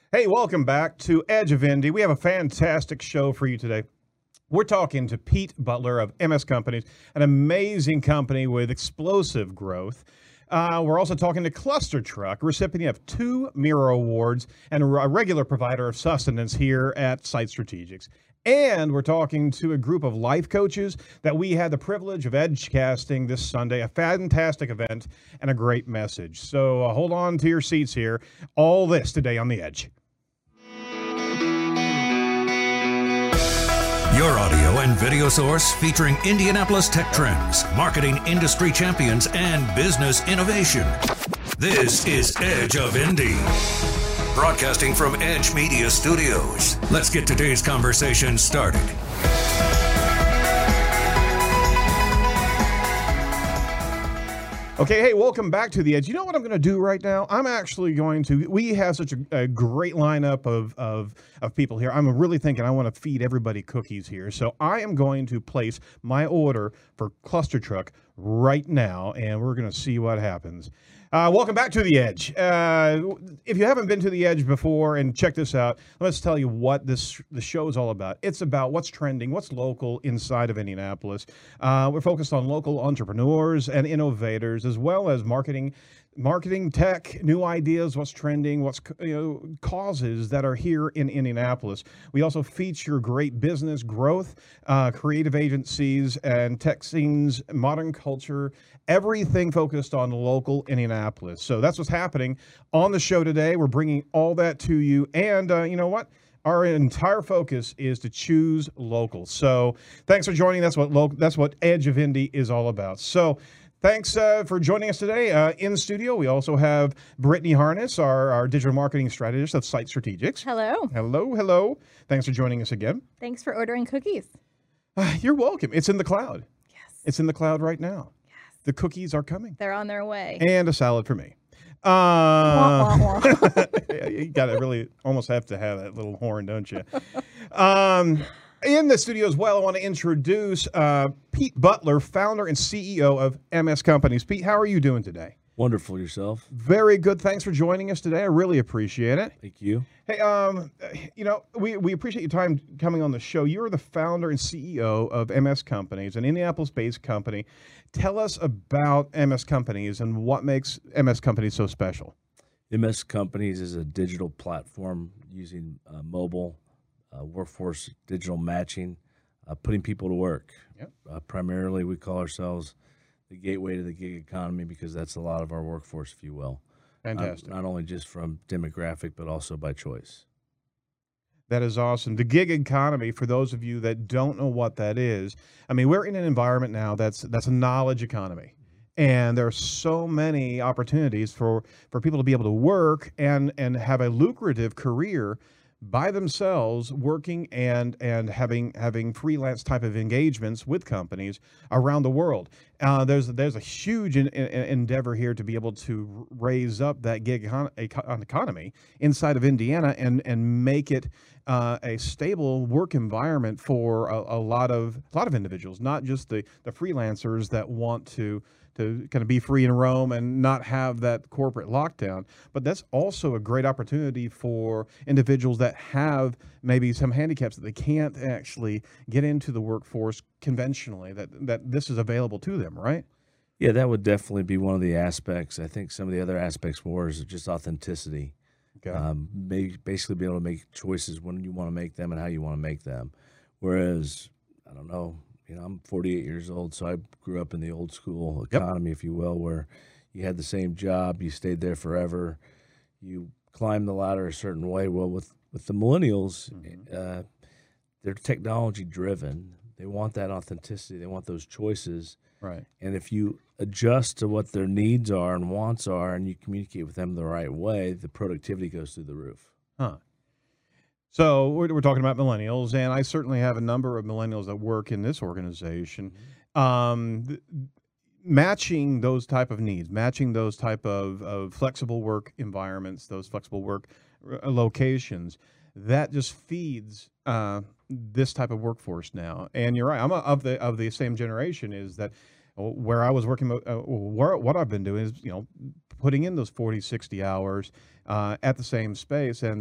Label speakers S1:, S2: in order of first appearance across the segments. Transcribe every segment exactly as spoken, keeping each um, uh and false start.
S1: Hey, welcome back to Edge of Indy. We have a fantastic show for you today. We're talking to Pete Butler of M S Companies, an amazing company with explosive growth. Uh, we're also talking to Cluster Truck, recipient of two Miro Awards and a regular provider of sustenance here at Site Strategics. And we're talking to a group of life coaches that we had the privilege of edgecasting this Sunday, a fantastic event and a great message. So uh, hold on to your seats here. All this today on The Edge.
S2: Your audio and video source featuring Indianapolis tech trends, marketing industry champions, and business innovation. This is Edge of Indy. Broadcasting from Edge Media Studios. Let's get today's conversation started.
S1: Okay, hey, welcome back to The Edge. You know what I'm going to do right now? I'm actually going to, we have such a, a great lineup of, of, of people here. I'm really thinking I want to feed everybody cookies here. So I am going to place my order for Cluster Truck right now, and we're going to see what happens. Uh, welcome back to The Edge. Uh, if you haven't been to The Edge before, and check this out, let's tell you what this the show is all about. It's about what's trending, what's local inside of Indianapolis. Uh, we're focused on local entrepreneurs and innovators, as well as marketing, marketing tech, new ideas, what's trending, what's you know causes that are here in Indianapolis. We also feature great business growth, uh, creative agencies, and tech scenes, modern culture, everything focused on local Indianapolis. So that's what's happening on the show today. We're bringing all that to you. And uh, you know what? Our entire focus is to choose local. So thanks for joining. That's what local, that's what Edge of Indy is all about. So thanks uh, for joining us today. Uh, in studio, we also have Brittany Harness, our, our digital marketing strategist of Site Strategics.
S3: Hello.
S1: Hello, hello. Thanks for joining us again.
S3: Thanks for ordering cookies.
S1: Uh, you're welcome. It's in the cloud.
S3: Yes.
S1: It's in the cloud right now. The cookies are coming.
S3: They're on their way.
S1: And a salad for me. Uh,
S3: wah, wah, wah.
S1: You got to really almost have to have that little horn, don't you? um, in the studio as well, I want to introduce uh, Pete Butler, founder and C E O of M S Companies. Pete, how are you doing today?
S4: Wonderful. Yourself?
S1: Very good. Thanks for joining us today. I really appreciate it.
S4: Thank you.
S1: Hey, um, you know, we, we appreciate your time coming on the show. You're the founder and C E O of M S Companies, an Indianapolis-based company. Tell us about M S Companies and what makes M S Companies so special.
S4: M S Companies is a digital platform using uh, mobile uh, workforce digital matching, uh, putting people to work.
S1: Yep.
S4: Uh, primarily, we call ourselves the gateway to the gig economy because that's a lot of our workforce, if you will.
S1: Fantastic.
S4: Uh, not only just from demographic, but also by choice.
S1: That is awesome. The gig economy, for those of you that don't know what that is, I mean, we're in an environment now that's that's a knowledge economy. And there are so many opportunities for, for people to be able to work and, and have a lucrative career by themselves, working and and having having freelance type of engagements with companies around the world. Uh, there's there's a huge in, in, endeavor here to be able to raise up that gig econ economy inside of Indiana and and make it uh, a stable work environment for a, a lot of a lot of individuals, not just the the freelancers that want to. to kind of be free and roam and not have that corporate lockdown. But that's also a great opportunity for individuals that have maybe some handicaps that they can't actually get into the workforce conventionally, that, that this is available to them, right?
S4: Yeah, that would definitely be one of the aspects. I think some of the other aspects more is just authenticity.
S1: Okay.
S4: Um, may, basically be able to make choices when you want to make them and how you want to make them. Whereas, I don't know, You know, I'm forty-eight years old, so I grew up in the old school economy, yep. if you will, where you had the same job, you stayed there forever, you climbed the ladder a certain way. Well, with, with the millennials, mm-hmm. uh, they're technology driven. They want that authenticity. They want those choices.
S1: Right.
S4: And if you adjust to what their needs are and wants are, and you communicate with them the right way, the productivity goes through the roof.
S1: Huh. So we're, we're talking about millennials, and I certainly have a number of millennials that work in this organization. Mm-hmm. um, th matching those type of needs, matching those type of, of flexible work environments, those flexible work uh, locations, that just feeds uh, this type of workforce now. And you're right, I'm a, of the of the same generation. Is that where I was working, uh, where, what I've been doing is, you know, putting in those forty, sixty hours uh, at the same space, and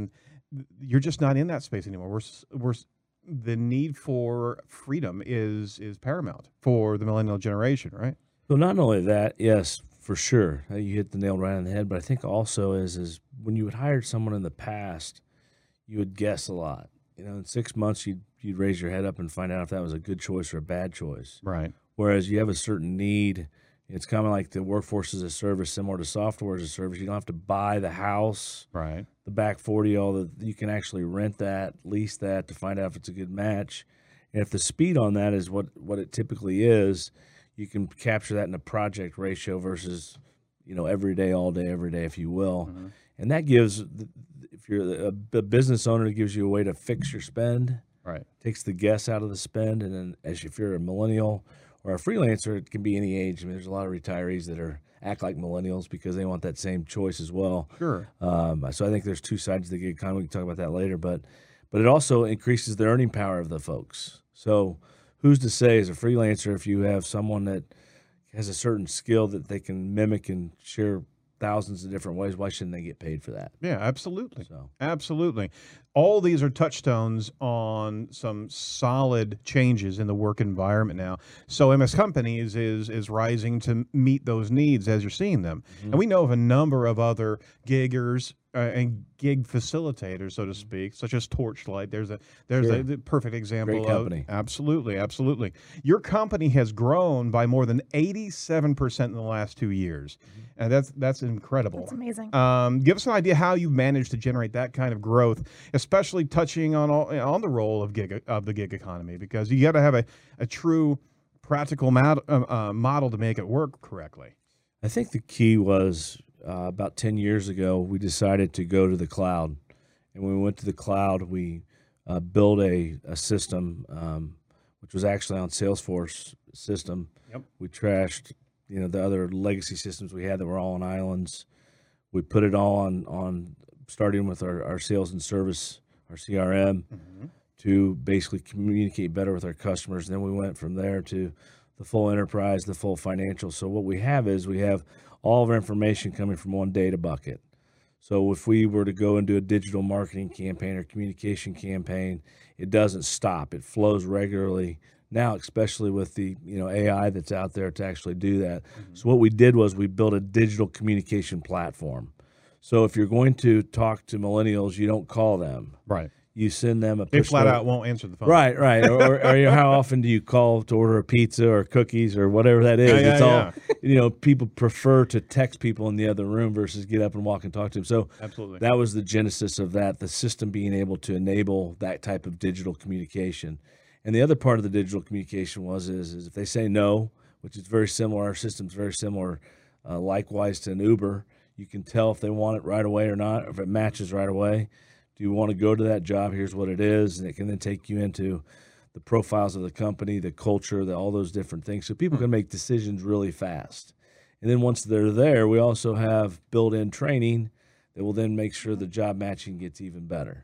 S1: you're just not in that space anymore. We're s- we're s- the need for freedom is is paramount for the millennial generation, right?
S4: So not only that, yes, for sure, uh, you hit the nail right on the head. But I think also is is when you would hire someone in the past, you would guess a lot. You know, in six months, you'd you'd raise your head up and find out if that was a good choice or a bad choice.
S1: Right.
S4: Whereas you have a certain need. It's kind of like the workforce as a service, similar to software as a service. You don't have to buy the house,
S1: Right.
S4: the back forty, all the you can actually rent that, lease that to find out if it's a good match. And if the speed on that is what, what it typically is, you can capture that in a project ratio versus, you know, every day, all day, every day, if you will.
S1: Mm-hmm.
S4: And that gives, if you're a, a business owner, it gives you a way to fix your spend,
S1: Right.
S4: takes the guess out of the spend. And then as if you're a millennial or a freelancer, it can be any age. I mean, there's a lot of retirees that are act like millennials because they want that same choice as well.
S1: Sure.
S4: Um, so I think there's two sides to the gig economy. We can talk about that later, but but it also increases the earning power of the folks. So who's to say as a freelancer if you have someone that has a certain skill that they can mimic and share thousands of different ways, why shouldn't they get paid for that?
S1: Yeah, absolutely.
S4: So
S1: Absolutely. All these are touchstones on some solid changes in the work environment now. So M S Companies is is rising to meet those needs as you're seeing them.
S4: Mm-hmm.
S1: And we know of a number of other giggers uh, and gig facilitators, so to speak, such as Torchlight. There's a there's
S4: Sure.
S1: a the perfect example
S4: Great
S1: of
S4: company.
S1: absolutely, absolutely. Your company has grown by more than eighty-seven percent in the last two years.
S4: Mm-hmm.
S1: And that's that's incredible.
S3: That's amazing.
S1: Um, give us an idea how you managed to generate that kind of growth, especially touching on all, on the role of gig of the gig economy, because you got to have a, a true practical mod, uh, uh, model to make it work correctly.
S4: I think the key was uh, about ten years ago, we decided to go to the cloud. And when we went to the cloud, we uh, built a, a system, um, which was actually on Salesforce system.
S1: Yep.
S4: We trashed, you know, the other legacy systems we had that were all on islands. We put it all on, on starting with our, our sales and service, our C R M,
S1: Mm-hmm.
S4: to basically communicate better with our customers. And then we went from there to the full enterprise, the full financial. So what we have is we have all of our information coming from one data bucket. So if we were to go and do a digital marketing campaign or communication campaign, it doesn't stop. It flows regularly. Now, especially with the you know A I that's out there to actually do that. Mm-hmm. So what we did was we built a digital communication platform. So if you're going to talk to millennials, you don't call them.
S1: Right.
S4: You send them a
S1: They
S4: push
S1: flat
S4: note-
S1: out won't answer the phone.
S4: Right, right. Or, or, or you know, how often do you call to order a pizza or cookies or whatever that is?
S1: Yeah, yeah,
S4: it's all,
S1: yeah.
S4: you know, people prefer to text people in the other room versus get up and walk and talk to them. So
S1: Absolutely.
S4: that was the genesis of that, the system being able to enable that type of digital communication. And the other part of the digital communication was is, is if they say no, which is very similar, our system's very similar, uh, likewise to an Uber, you can tell if they want it right away or not, or if it matches right away. Do you want to go to that job? Here's what it is. And it can then take you into the profiles of the company, the culture, the, all those different things. So people can make decisions really fast. And then once they're there, we also have built-in training that will then make sure the job matching gets even better.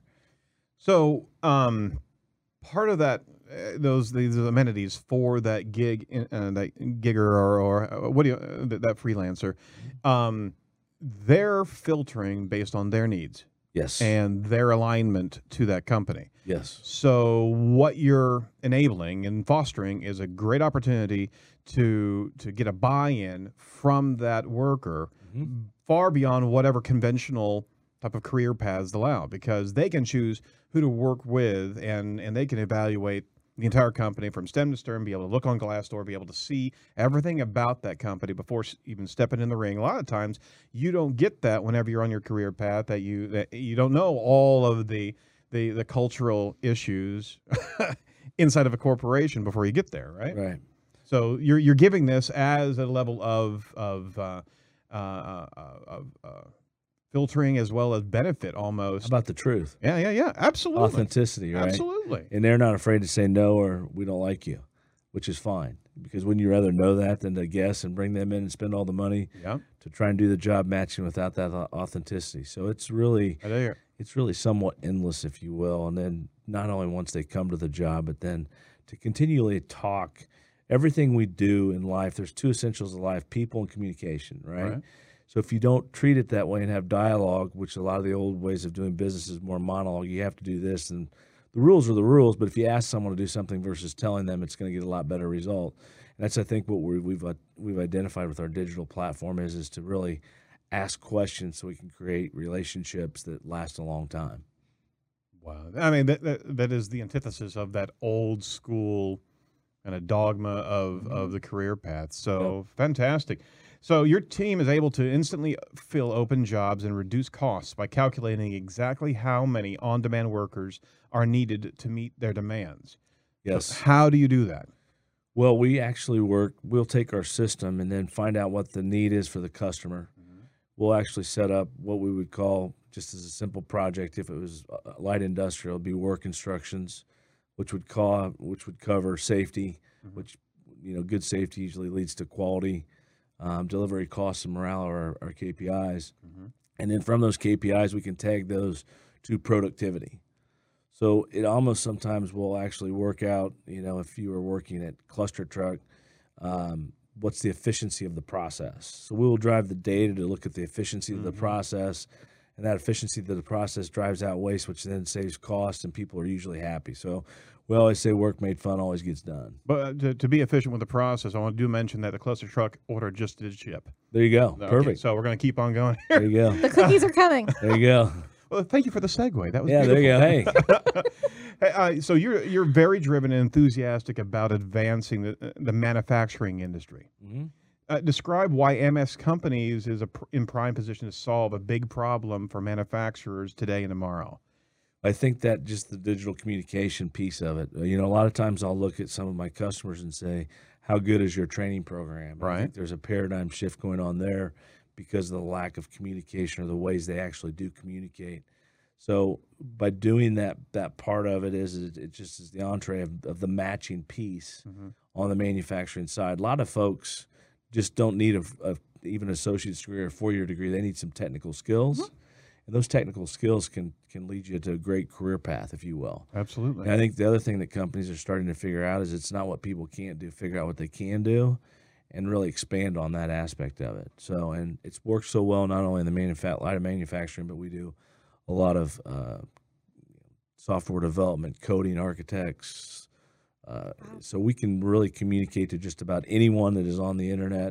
S1: So, um, part of that, uh, those these amenities for that gig, uh, that gigger or, or uh, what do you, uh, that, that freelancer, um, they're filtering based on their needs
S4: Yes.
S1: and their alignment to that company.
S4: yes.
S1: So what you're enabling and fostering is a great opportunity to to get a buy-in from that worker
S4: Mhm.
S1: far beyond whatever conventional type of career paths allow, because they can choose who to work with, and and they can evaluate the entire company from stem to stern, be able to look on Glassdoor, be able to see everything about that company before s- even stepping in the ring. A lot of times you don't get that whenever you're on your career path, that you that you don't know all of the the, the cultural issues inside of a corporation before you get there, right?
S4: Right.
S1: So you're you're giving this as a level of of uh, uh, uh, of uh, filtering as well as benefit almost.
S4: How about the truth?
S1: yeah, yeah, yeah. Absolutely.
S4: Authenticity, right?
S1: Absolutely.
S4: And they're not afraid to say no or we don't like you, which is fine. Because wouldn't you rather know that than to guess and bring them in and spend all the money
S1: Yeah.
S4: to try and do the job matching without that au- authenticity? So it's really
S1: I hear.
S4: it's really somewhat endless, if you will. And then not only once they come to the job, but then to continually talk. Everything we do in life, there's two essentials of life: people and communication, right?
S1: Right.
S4: So if you don't treat it that way and have dialogue, which a lot of the old ways of doing business is more monologue, you have to do this, and the rules are the rules. But if you ask someone to do something versus telling them, it's going to get a lot better result. And that's, I think, what we're, we've uh, we've identified with our digital platform is is to really ask questions so we can create relationships that last a long time.
S1: Wow. I mean, that, that, that is the antithesis of that old school kind of dogma of, mm-hmm. of the career path. So yep. Fantastic. So your team is able to instantly fill open jobs and reduce costs by calculating exactly how many on-demand workers are needed to meet their demands.
S4: Yes.
S1: So how do you do that?
S4: Well, we actually work, we'll take our system and then find out what the need is for the customer. Mm-hmm. We'll actually set up what we would call, just as a simple project, if it was light industrial, it'd be work instructions, which would call, which would cover safety, mm-hmm. which, you know, good safety usually leads to quality, um, delivery costs, and morale are our K P Is. Mm-hmm. And then from those K P Is, we can tag those to productivity. So it almost sometimes will actually work out, you know, if you were working at Cluster Truck, um, what's the efficiency of the process? So we will drive the data to look at the efficiency mm-hmm. of the process, and that efficiency of the process drives out waste, which then saves costs, and people are usually happy. So we always say work made fun always gets done.
S1: But uh, to, to be efficient with the process, I want to do mention that the Cluster Truck order just did ship.
S4: There you go.
S1: Okay,
S4: Perfect.
S1: So we're going to keep on going here.
S4: There you go.
S3: The cookies are coming.
S4: There you go.
S1: Well, thank you for the segue. That was
S4: yeah.
S1: beautiful.
S4: There you go. Hey.
S1: Hey, uh, so you're you're very driven and enthusiastic about advancing the the manufacturing industry. Mm-hmm. Uh, describe why M S Companies is a pr- in prime position to solve a big problem for manufacturers today and tomorrow.
S4: I think that just the digital communication piece of it. You know, a lot of times I'll look at some of my customers and say, "How good is your training program?"
S1: Right.
S4: I think there's a paradigm shift going on there because of the lack of communication or the ways they actually do communicate. So by doing that, that part of it is it, it just is the entree of, of the matching piece mm-hmm. on the manufacturing side. A lot of folks just don't need a, a even an associate's degree or a four-year degree. They need some technical skills, mm-hmm. and those technical skills can can lead you to a great career path, if you will.
S1: Absolutely.
S4: And I think the other thing that companies are starting to figure out is it's not what people can't do. Figure out what they can do, and really expand on that aspect of it. So, and it's worked so well not only in the manufa- light of manufacturing, but we do a lot of uh, software development, coding, architects. Uh, wow. So we can really communicate to just about anyone that is on the internet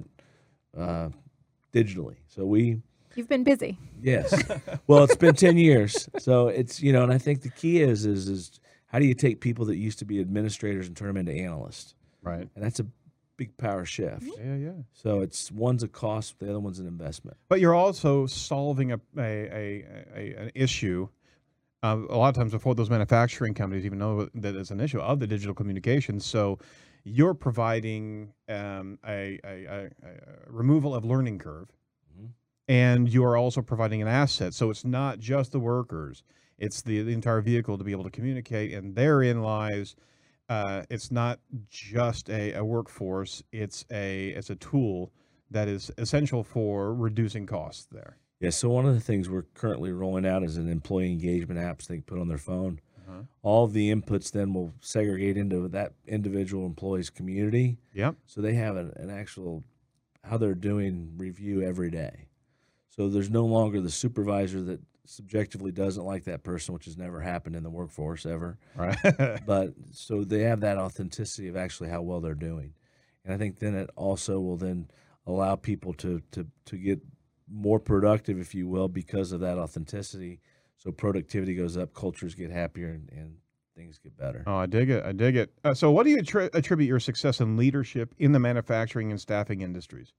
S4: uh, digitally. So we.
S3: You've been busy.
S4: Yes. Well, it's been ten years. So it's, you know, and I think the key is, is, is how do you take people that used to be administrators and turn them into analysts?
S1: Right.
S4: And that's a big power shift.
S1: Yeah, yeah.
S4: So it's one's a cost, the other one's an investment.
S1: But you're also solving a, a, a, a an issue. Uh, a lot of times before those manufacturing companies even know that it's an issue of the digital communication. So you're providing um, a, a, a, a removal of learning curve, mm-hmm. and you are also providing an asset. So it's not just the workers; it's the, the entire vehicle to be able to communicate, and therein lies. Uh, it's not just a, a workforce; it's a it's a tool that is essential for reducing costs there.
S4: Yeah. So one of the things we're currently rolling out is an employee engagement apps they can put on their phone. Uh-huh. All of the inputs then will segregate into that individual employee's community.
S1: Yep.
S4: So they have an, an actual how they're doing review every day. So there's no longer the supervisor that subjectively doesn't like that person, which has never happened in the workforce ever.
S1: Right.
S4: But so they have that authenticity of actually how well they're doing. And I think then it also will then allow people to to to get more productive, if you will, because of that authenticity. So productivity goes up, cultures get happier, and, and things get better.
S1: Oh, I dig it. I dig it. Uh, so what do you attri- attribute your success in leadership in the manufacturing and staffing industries?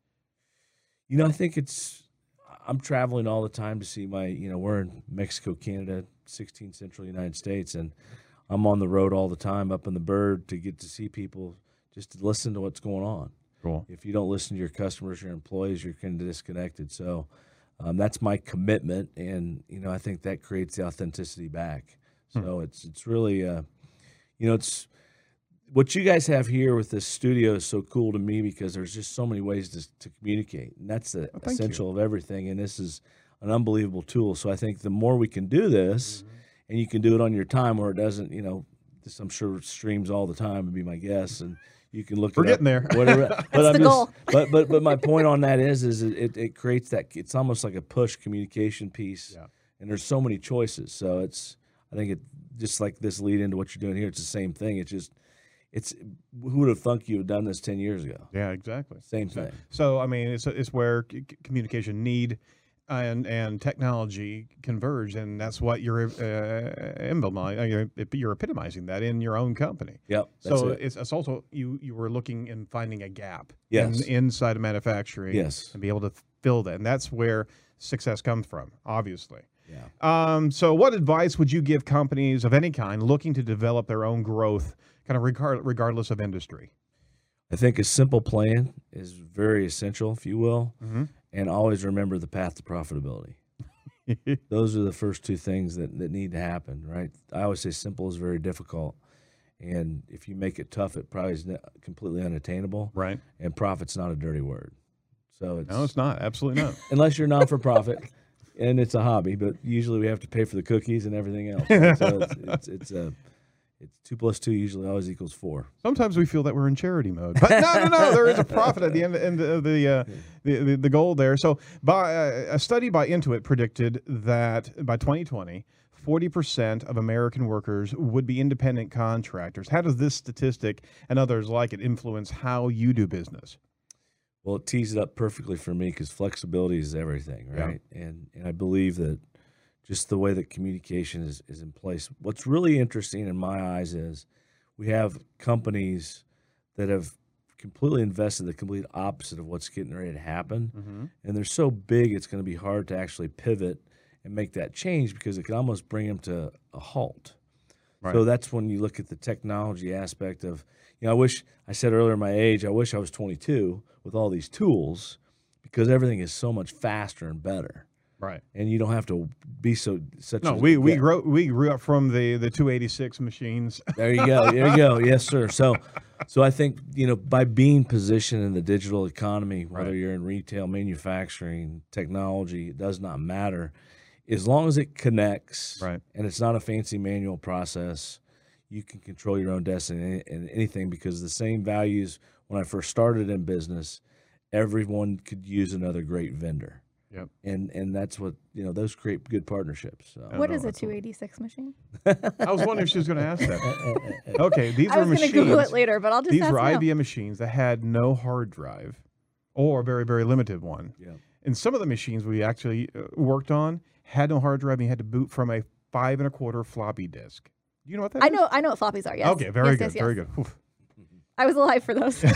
S4: You know, I think it's, I'm traveling all the time to see my, you know, we're in Mexico, Canada, sixteen central United States, and I'm on the road all the time up in the bird to get to see people, just to listen to what's going on.
S1: Cool.
S4: If you don't listen to your customers, your employees, you're kind of disconnected. So um, that's my commitment, and, you know, I think that creates the authenticity back. So hmm. it's it's really, uh, you know, it's what you guys have here with this studio is so cool to me because there's just so many ways to, to communicate, and that's the
S1: oh,
S4: essential
S1: you.
S4: of everything. And this is an unbelievable tool. So I think the more we can do this, mm-hmm. and you can do it on your time where it doesn't, you know, this I'm sure streams all the time would be my guess, and You can look.
S1: We're
S4: it
S1: getting
S4: up,
S1: there.
S4: Whatever. but I'm
S3: the
S4: just,
S3: goal.
S4: But but but my point on that is is it, it creates that. It's almost like a push communication piece.
S1: Yeah.
S4: And there's so many choices. So it's. I think it just like this lead into what you're doing here. It's the same thing. It's just. It's who would have thunk you had done this ten years ago?
S1: Yeah, exactly.
S4: Same
S1: So,
S4: thing.
S1: so I mean, it's it's where c- c- communication need and and technology converge, and that's what you're uh, emblem- uh, you're epitomizing that in your own company.
S4: Yep. That's
S1: So
S4: it.
S1: it's, it's also you you were looking and finding a gap
S4: Yes.
S1: in, inside of manufacturing,
S4: Yes.
S1: and be able to fill that, and that's where success comes from, obviously.
S4: Yeah.
S1: Um, so, what advice would you give companies of any kind looking to develop their own growth, kind of regard, regardless of industry?
S4: I think a simple plan is very essential, if you will,
S1: Mm-hmm.
S4: and always remember the path to profitability. Those are the first two things that, that need to happen, right? I always say simple is very difficult, and if you make it tough, it probably is ne- completely unattainable,
S1: Right?
S4: and profit's not a dirty word. So it's,
S1: No, it's not. Absolutely not.
S4: unless you're not-for-profit, and it's a hobby, but usually we have to pay for the cookies and everything else. Right? So it's, it's, it's a it's two plus two usually always equals four.
S1: Sometimes we feel that we're in charity mode, but no, no, no. There is a profit at the end, end of the, uh, the, the the goal there. So, by uh, a study by Intuit predicted that by twenty twenty, forty percent of American workers would be independent contractors. How does this statistic and others like it influence how you do business?
S4: Well, it tees it up perfectly for me because flexibility is everything,
S1: Yeah.
S4: right? And and I believe that just the way that communication is, is in place. What's really interesting in my eyes is we have companies that have completely invested the complete opposite of what's getting ready to happen.
S1: Mm-hmm.
S4: And they're so big, it's going to be hard to actually pivot and make that change because it can almost bring them to a halt.
S1: Right.
S4: So that's when you look at the technology aspect of, you know, I wish, I said earlier my age, I wish I was twenty-two with all these tools because everything is so much faster and better.
S1: Right.
S4: And you don't have to be so, such
S1: No,
S4: a,
S1: we we
S4: yeah.
S1: grew we grew up from the the two eighty-six machines.
S4: There you go. There you go. Yes, sir. So, so I think, you know, by being positioned in the digital economy, whether
S1: Right.
S4: you're in retail, manufacturing, technology, it does not matter. As long as it connects
S1: Right.
S4: and it's not a fancy manual process, you can control your own destiny and anything because the same values when I first started in business, everyone could use another great vendor.
S1: Yep.
S4: And and that's what, you know, those create good partnerships. So.
S3: What
S1: no,
S3: is a
S1: absolutely.
S3: two eighty-six machine?
S1: I was wondering if she was going to ask that. Okay, these
S3: I
S1: were
S3: was going to
S1: machines.
S3: Google it later, but I'll just
S1: These
S3: ask
S1: were
S3: now.
S1: I B M machines that had no hard drive or a very, very limited one.
S4: Yeah.
S1: And some of the machines we actually uh, worked on had no hard drive and you had to boot from a five and a quarter floppy disk. Do you know what that
S3: I
S1: is?
S3: know, I know what floppies are. Yes.
S1: Okay, very
S3: Yes,
S1: good,
S3: yes, yes.
S1: very good. Oof.
S3: I was alive for those.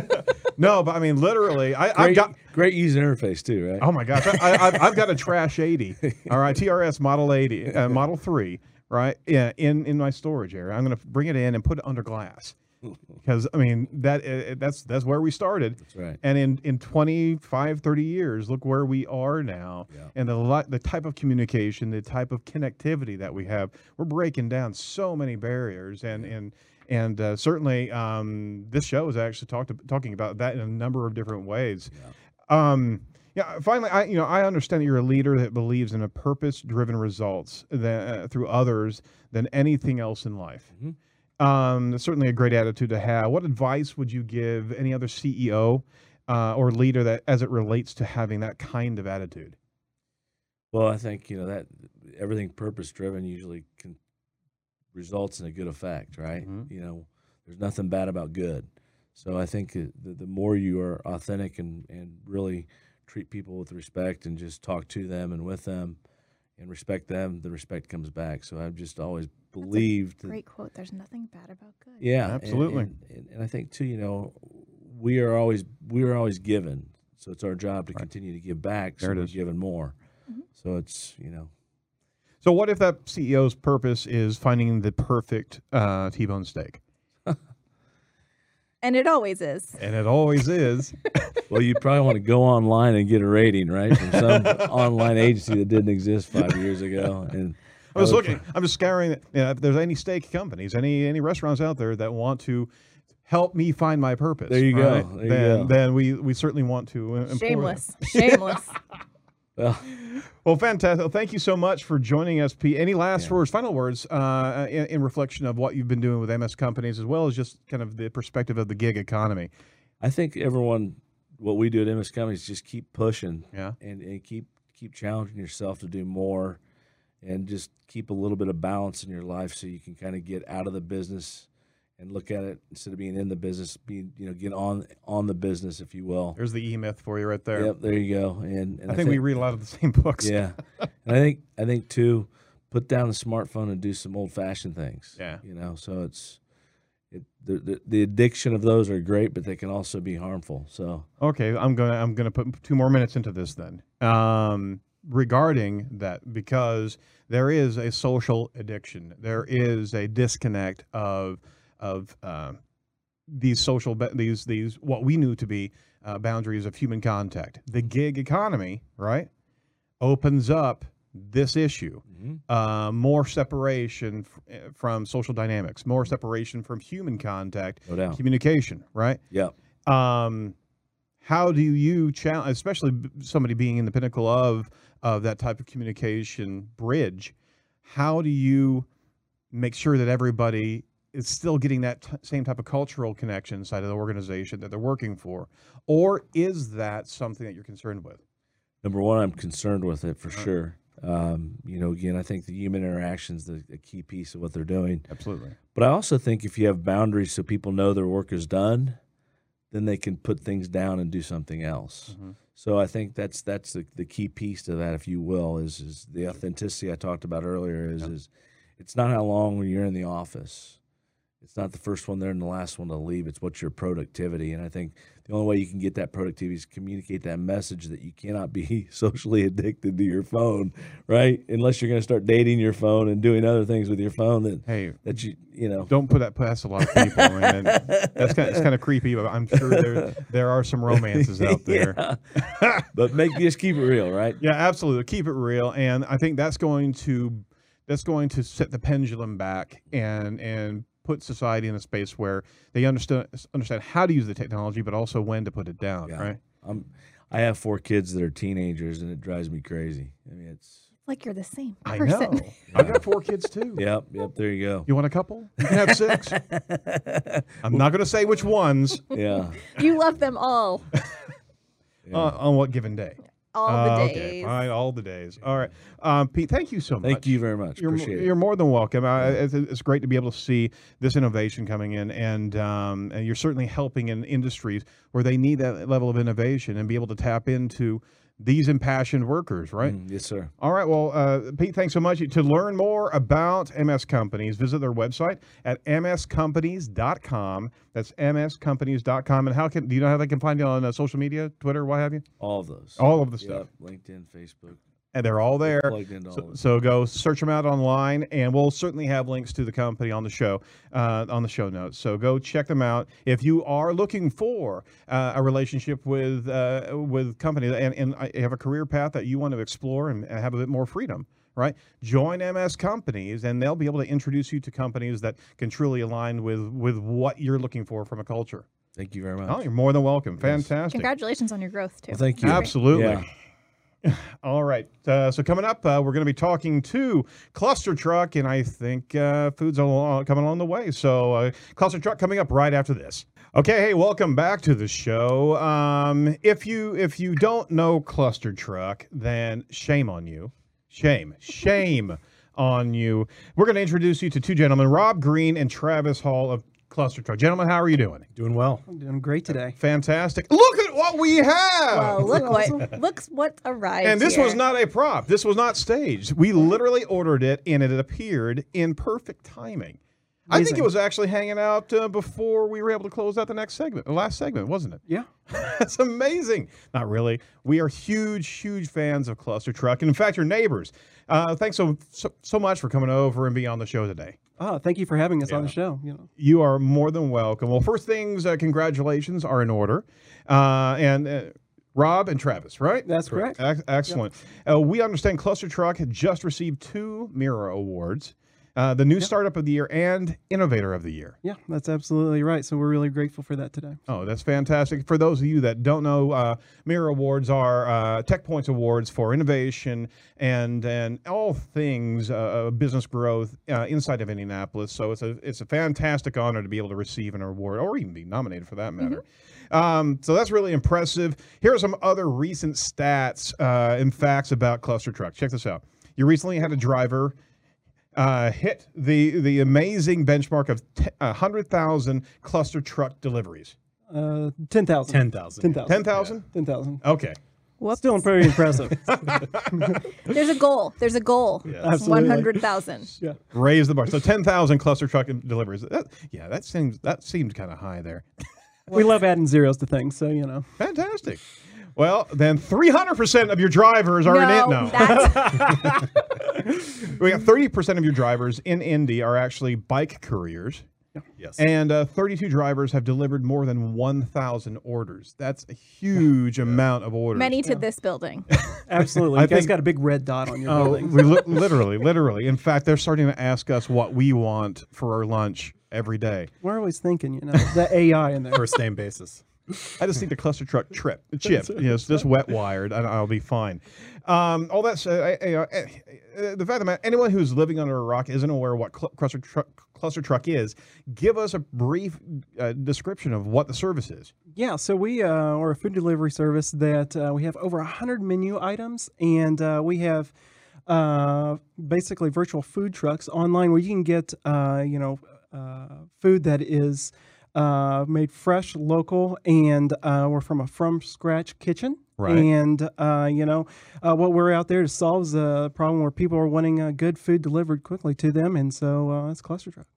S1: No, but I mean, literally, I, I've
S4: Great,
S1: got.
S4: great user interface too, right?
S1: Oh my gosh, I, I, I've, I've got a trash eighty. All right, T R S Model eighty, uh, Model three, right? Yeah, in in my storage area. I'm going to bring it in and put it under glass because I mean that uh, that's that's where we started.
S4: That's right.
S1: And in, in twenty-five, thirty years, look where we are now.
S4: Yeah.
S1: And the li- the type of communication, the type of connectivity that we have, we're breaking down so many barriers. And and and uh, certainly um, this show is actually talked talking about that in a number of different ways.
S4: Yeah.
S1: Um, yeah. Finally, I you know I understand that you're a leader that believes in a purpose-driven results that, uh, through others than anything else in life.
S4: Mhm.
S1: Um, that's certainly a great attitude to have. What advice would you give any other C E O uh, or leader that, as it relates to having that kind of attitude?
S4: Well, I think, you know, that everything purpose driven usually can results in a good effect, right?
S1: Mhm.
S4: You know, there's nothing bad about good. So I think that the, the more you are authentic and, and really treat people with respect and just talk to them and with them and respect them, the respect comes back. So I've just always believed that,
S3: Great quote. There's nothing bad about good.
S4: yeah, and-
S1: Absolutely.
S4: And, and, and I think too, you know, we are always we are always given. So it's our job to continue to give back.
S1: There
S4: so
S1: it
S4: we're
S1: is.
S4: given more.
S3: Mhm.
S4: So it's, you know,
S1: So, what if that C E O's purpose is finding the perfect uh, T-bone steak?
S3: And it always is.
S1: And it always is.
S4: well, you probably want to go online and get a rating, right, from some online agency that didn't exist five years ago. And
S1: I was
S4: I would
S1: looking. I'm just scouring. You know, if there's any steak companies, any any restaurants out there that want to help me find my purpose,
S4: There you go.
S1: right?
S4: There you
S1: then,
S4: go.
S1: then we we certainly want to. Uh, employ them.
S3: Shameless. Shameless.
S4: Well,
S1: Well, fantastic. Thank you so much for joining us, Pete. Any last
S4: Yeah.
S1: words, final words, uh, in, in reflection of what you've been doing with M S Companies, as well as just kind of the perspective of the gig economy?
S4: I think everyone, what we do at M S Companies, just keep pushing
S1: Yeah.
S4: and, and keep keep challenging yourself to do more, and just keep a little bit of balance in your life so you can kind of get out of the business and look at it instead of being in the business, being you know get on on the business, if you will.
S1: There's the E-Myth for you right there.
S4: Yep, there you go. And, and
S1: I, think we read a lot of the same books.
S4: Yeah, and I think I think too, put down the smartphone and do some old fashioned things.
S1: Yeah.
S4: you know, so it's it the, the the addiction of those are great, but they can also be harmful. So
S1: Okay, I'm gonna I'm gonna put two more minutes into this then. Um, regarding that, because there is a social addiction, there is a disconnect of of uh, these social ba- these these what we knew to be uh, boundaries of human contact. The gig economy, right, opens up this issue.
S4: mhm.
S1: Uh, more separation f- eh, from social dynamics, more separation from human contact,
S4: no doubt.
S1: communication, right?
S4: Yep.
S1: Um, how do you challenge, especially b- somebody being in the pinnacle of of that type of communication bridge? How do you make sure that everybody is still getting that t- same type of cultural connection inside of the organization that they're working for, or is that something that you're concerned with?
S4: Number one, I'm concerned with it for
S1: Uh-huh.
S4: sure. Um, you know, again, I think the human interaction is the, the key piece of what they're doing.
S1: Absolutely.
S4: But I also think if you have boundaries so people know their work is done, then they can put things down and do something else.
S1: Mhm.
S4: So I think that's that's the, the key piece to that, if you will, is is the authenticity I talked about earlier. Is
S1: Yep.
S4: is it's not how long when you're in the office. It's not the first one there and the last one to leave. It's what's your productivity. And I think the only way you can get that productivity is communicate that message that you cannot be socially addicted to your phone, right? Unless you're going to start dating your phone and doing other things with your phone that
S1: Hey,
S4: that you you know.
S1: don't put that past a lot of people. I mean, that's kind of, it's kind of creepy, but I'm sure there there are some romances out there.
S4: Yeah. But make just keep it real, right?
S1: Yeah, absolutely. Keep it real, and I think that's going to that's going to set the pendulum back and and put society in a space where they understand understand how to use the technology, but also when to put it down.
S4: Yeah.
S1: Right?
S4: I'm I have four kids that are teenagers, and it drives me crazy. I mean, it's
S3: Like you're the same
S1: I
S3: person.
S1: know. I've got four kids too.
S4: yep, yep. There you go.
S1: You want a couple? You can have six. I'm not going to say which ones
S4: Yeah,
S3: You love them all.
S4: yeah.
S1: uh, on what given day.
S3: All
S1: Uh,
S3: the
S1: Okay,
S3: days.
S1: fine, all the days. All right, um, Pete. Thank you so much.
S4: Thank you very much.
S1: You're, mo-
S4: Appreciate
S1: you're
S4: it.
S1: more than welcome. I, it's, it's great to be able to see this innovation coming in, and um, and you're certainly helping in industries where they need that level of innovation and be able to tap into these impassioned workers, right?
S4: Mm, yes, sir.
S1: All right. Well, uh, Pete, thanks so much. To learn more about M S Companies, visit their website at m s companies dot com. That's m s companies dot com. And how can do you know how they can find you on uh, social media, Twitter, what have you?
S4: All of those.
S1: All of the stuff.
S4: Yep. LinkedIn, Facebook.
S1: And they're all there.
S4: Plugged into all
S1: So,
S4: of it.
S1: so go search them out online, and we'll certainly have links to the company on the show, uh, on the show notes. So go check them out. If you are looking for uh, a relationship with uh, with companies and, and I have a career path that you want to explore and, and have a bit more freedom, right? Join M S Companies, and they'll be able to introduce you to companies that can truly align with with what you're looking for from a culture.
S4: Thank you very much.
S1: Oh, you're more than welcome. Fantastic.
S3: Congratulations on your growth, too.
S4: Well, thank you.
S1: Absolutely.
S4: Yeah.
S1: All right. Uh, so coming up, uh, we're going to be talking to Cluster Truck, and I think uh, food's along, coming along the way. So uh, Cluster Truck coming up right after this. Okay, hey, welcome back to the show. Um, if you if you don't know Cluster Truck, then shame on you. Shame, shame on you. We're going to introduce you to two gentlemen, Rob Green and Travis Hall of Cluster Truck. Gentlemen, how are you doing?
S5: Doing well. I'm doing great today.
S1: Fantastic. Look at what we have.
S3: Well, look what looks what arrived.
S1: And this
S3: here.
S1: was not a prop. This was not staged. We literally ordered it, and it appeared in perfect timing. I think
S5: Amazing.
S1: it was actually hanging out uh, before we were able to close out the next segment, the last segment, wasn't it?
S5: Yeah.
S1: That's amazing. Not really. We are huge, huge fans of Cluster Truck. And in fact, your neighbors. Uh, thanks so, so so much for coming over and being on the show today.
S5: Oh, thank you for having us on
S1: Yeah.
S5: the show. You know,
S1: You are more than welcome. Well, first things, uh, congratulations are in order. Uh, and uh, Rob and Travis, right?
S5: That's correct.
S1: Ex- excellent. Uh, we understand Cluster Truck had just received two Mira Awards. uh, the new startup of the year and innovator of the year.
S5: Yeah, that's absolutely right. So we're really grateful for that today.
S1: Oh, that's fantastic. For those of you that don't know, uh, Mirror Awards are uh, Tech Points Awards for innovation and and all things uh, business growth uh, inside of Indianapolis. So it's a it's a fantastic honor to be able to receive an award or even be nominated for that matter. Mm-hmm. um, so that's really impressive. Here are some other recent stats uh, and facts about Cluster Truck. Check this out. You recently had a driver Uh, hit the the amazing benchmark of t- one hundred thousand cluster truck deliveries.
S5: Uh, ten thousand.
S6: ten thousand.
S5: ten thousand.
S1: ten thousand?
S5: ten thousand.
S1: Okay.
S3: Whoops.
S5: Still pretty impressive.
S3: There's a goal. There's a goal.
S5: Absolutely.
S3: one hundred thousand.
S5: Yeah.
S1: Raise the bar. So ten thousand cluster truck deliveries. That, yeah, that seems that seems kind of high there.
S5: We love adding zeros to things, so, you know.
S1: Fantastic. Well, then three hundred percent of your drivers are in it. No.
S3: That's,
S1: We got thirty percent of your drivers in Indy are actually bike couriers.
S6: Yes.
S1: And uh, thirty-two drivers have delivered more than one thousand orders. That's a huge amount of orders.
S3: many to this building.
S5: Absolutely.
S1: I
S5: You guys
S1: think-
S5: got a big red dot on your
S1: Oh,
S5: building.
S1: we li- literally, literally. In fact, they're starting to ask us what we want for our lunch every day.
S5: We're always thinking, you know, the A I in there.
S6: First name basis.
S1: I just need the cluster truck trip chip. You know, it's just wet wired, and I'll be fine. Um, all that's uh, uh, uh, uh, the fact of the matter. Anyone who's living under a rock isn't aware of what cl- cluster truck cluster truck is. Give us a brief uh, description of what the service is.
S5: Yeah, so we uh, are a food delivery service that uh, we have over one hundred menu items, and uh, we have uh, basically virtual food trucks online where you can get, uh, you know, uh, food that is uh, made fresh, local, and uh, we're from a from-scratch kitchen.
S1: Right.
S5: And, uh, you know, uh, what we're out there to solve is a problem where people are wanting uh, good food delivered quickly to them, and so uh, it's Cluster Truck.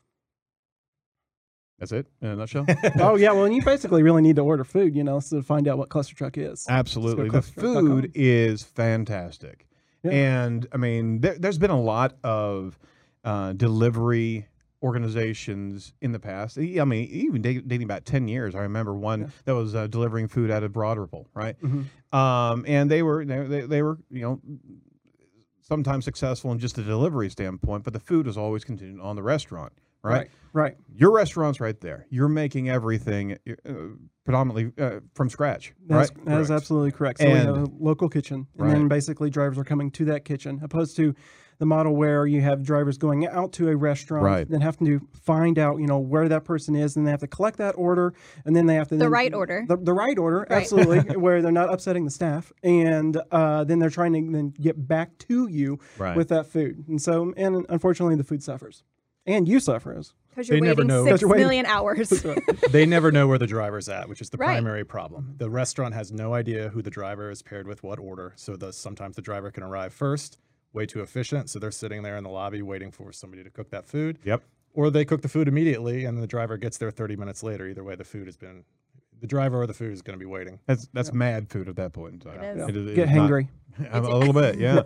S1: That's it in a nutshell.
S5: Oh, yeah, well, and you basically really need to order food, you know, so to find out what Cluster Truck is.
S1: Absolutely, the
S5: Let's go cluster truck dot com.
S1: food is fantastic,
S5: Yeah.
S1: and I mean, there, there's been a lot of uh, delivery organizations in the past. I mean, even dating, dating back ten years. I remember one
S5: Yeah.
S1: that was uh, delivering food out of Broad Ripple, right?
S5: Mhm.
S1: Um, and they were they, they, they were you know sometimes successful in just a delivery standpoint, but the food was always continued on the restaurant, right?
S5: Right, right.
S1: Your restaurant's right there. You're making everything uh, predominantly uh, from scratch,
S5: That's,
S1: right?
S5: that is
S1: Correct.
S5: absolutely correct. So we have
S1: And-
S5: a local kitchen, and
S1: Right.
S5: then basically drivers are coming to that kitchen, opposed to the model where you have drivers going out to a restaurant,
S1: Right.
S5: then having to find out, you know, where that person is, and they have to collect that order, and then they have to
S3: The
S5: then-
S3: right order.
S5: the, the right order,
S3: Right.
S5: absolutely, where they're not upsetting the staff, and uh, then they're trying to then get back to you
S1: Right.
S5: with that food, and so and unfortunately the food suffers, and you suffer as
S3: Because you're
S6: They never
S3: waiting
S6: know.
S3: six
S5: Because you're waiting.
S3: million hours.
S6: They never know where the driver's at, which is the
S3: Right.
S6: primary problem. The restaurant has no idea who the driver is paired with what order. So the, sometimes the driver can arrive first, way too efficient. So they're sitting there in the lobby waiting for somebody to cook that food.
S1: Yep.
S6: Or they cook the food immediately and the driver gets there thirty minutes later. Either way, the food has been, the driver or the food is going to be waiting.
S1: That's that's mad food at that point in time.
S3: It is.
S1: It is- it
S5: get
S1: is not-
S5: hangry.
S1: a little bit, yeah.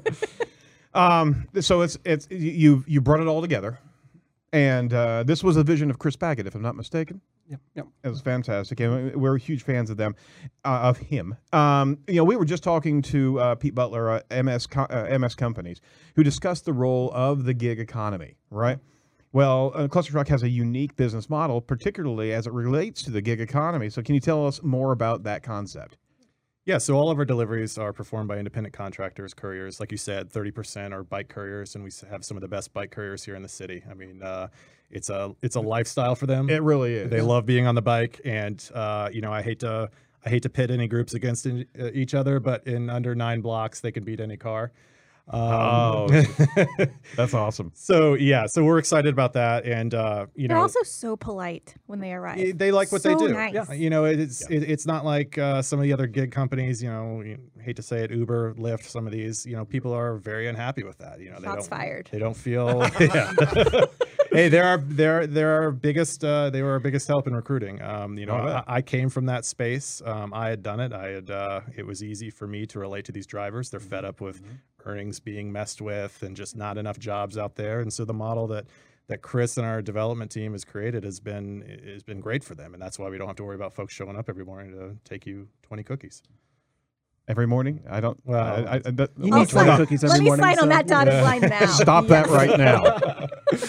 S1: um, so it's it's you you brought it all together, and uh, this was a vision of Chris Baggett, if I'm not mistaken.
S5: Yep, yep.
S1: It was fantastic, and we're huge fans of them, uh, of him. Um, you know, we were just talking to uh, Pete Butler, uh, M S Co- uh, M S Companies, who discussed the role of the gig economy, right? Well, uh, Cluster Truck has a unique business model, particularly as it relates to the gig economy. So, can you tell us more about that concept?
S6: Yeah, so all of our deliveries are performed by independent contractors, couriers. Like you said, thirty percent are bike couriers, and we s- have some of the best bike couriers here in the city. I mean, uh, it's a it's a lifestyle for them.
S1: It really is.
S6: They love being on the bike, and uh, you know, I hate to I hate to pit any groups against in, uh, each other, but in under nine blocks, they can beat any car. Um,
S1: Oh, that's awesome.
S6: so yeah, so we're excited about that, and uh, you
S3: They're
S6: know,
S3: also so polite when they arrive.
S6: y- they like what
S3: So
S6: they do.
S3: nice.
S6: Yeah, you know, it's it, it's not like uh, some of the other gig companies. You know, you hate to say it, Uber, Lyft, some of these. You know, people are very unhappy with that. You know, they
S3: Shots
S6: don't,
S3: fired.
S6: They don't feel. Yeah. Hey, they're our they're they're our biggest uh, they were our biggest help in recruiting. Um, you know,
S1: Oh, yeah.
S6: I, I came from that space. Um, I had done it. I had uh, it was easy for me to relate to these drivers. They're fed up with earnings being messed with and just not enough jobs out there. And so the model that that Chris and our development team has created has been has been great for them. And that's why we don't have to worry about folks showing up every morning to take you twenty cookies.
S1: Every morning? I don't.
S6: Well,
S1: I, I, that,
S5: You
S3: I'll
S5: need twenty
S3: sign-
S5: cookies
S3: Let
S5: every
S3: me
S5: morning.
S3: sign on
S5: so-
S3: that dotted line now.
S1: Stop that
S3: Yes.
S1: right now.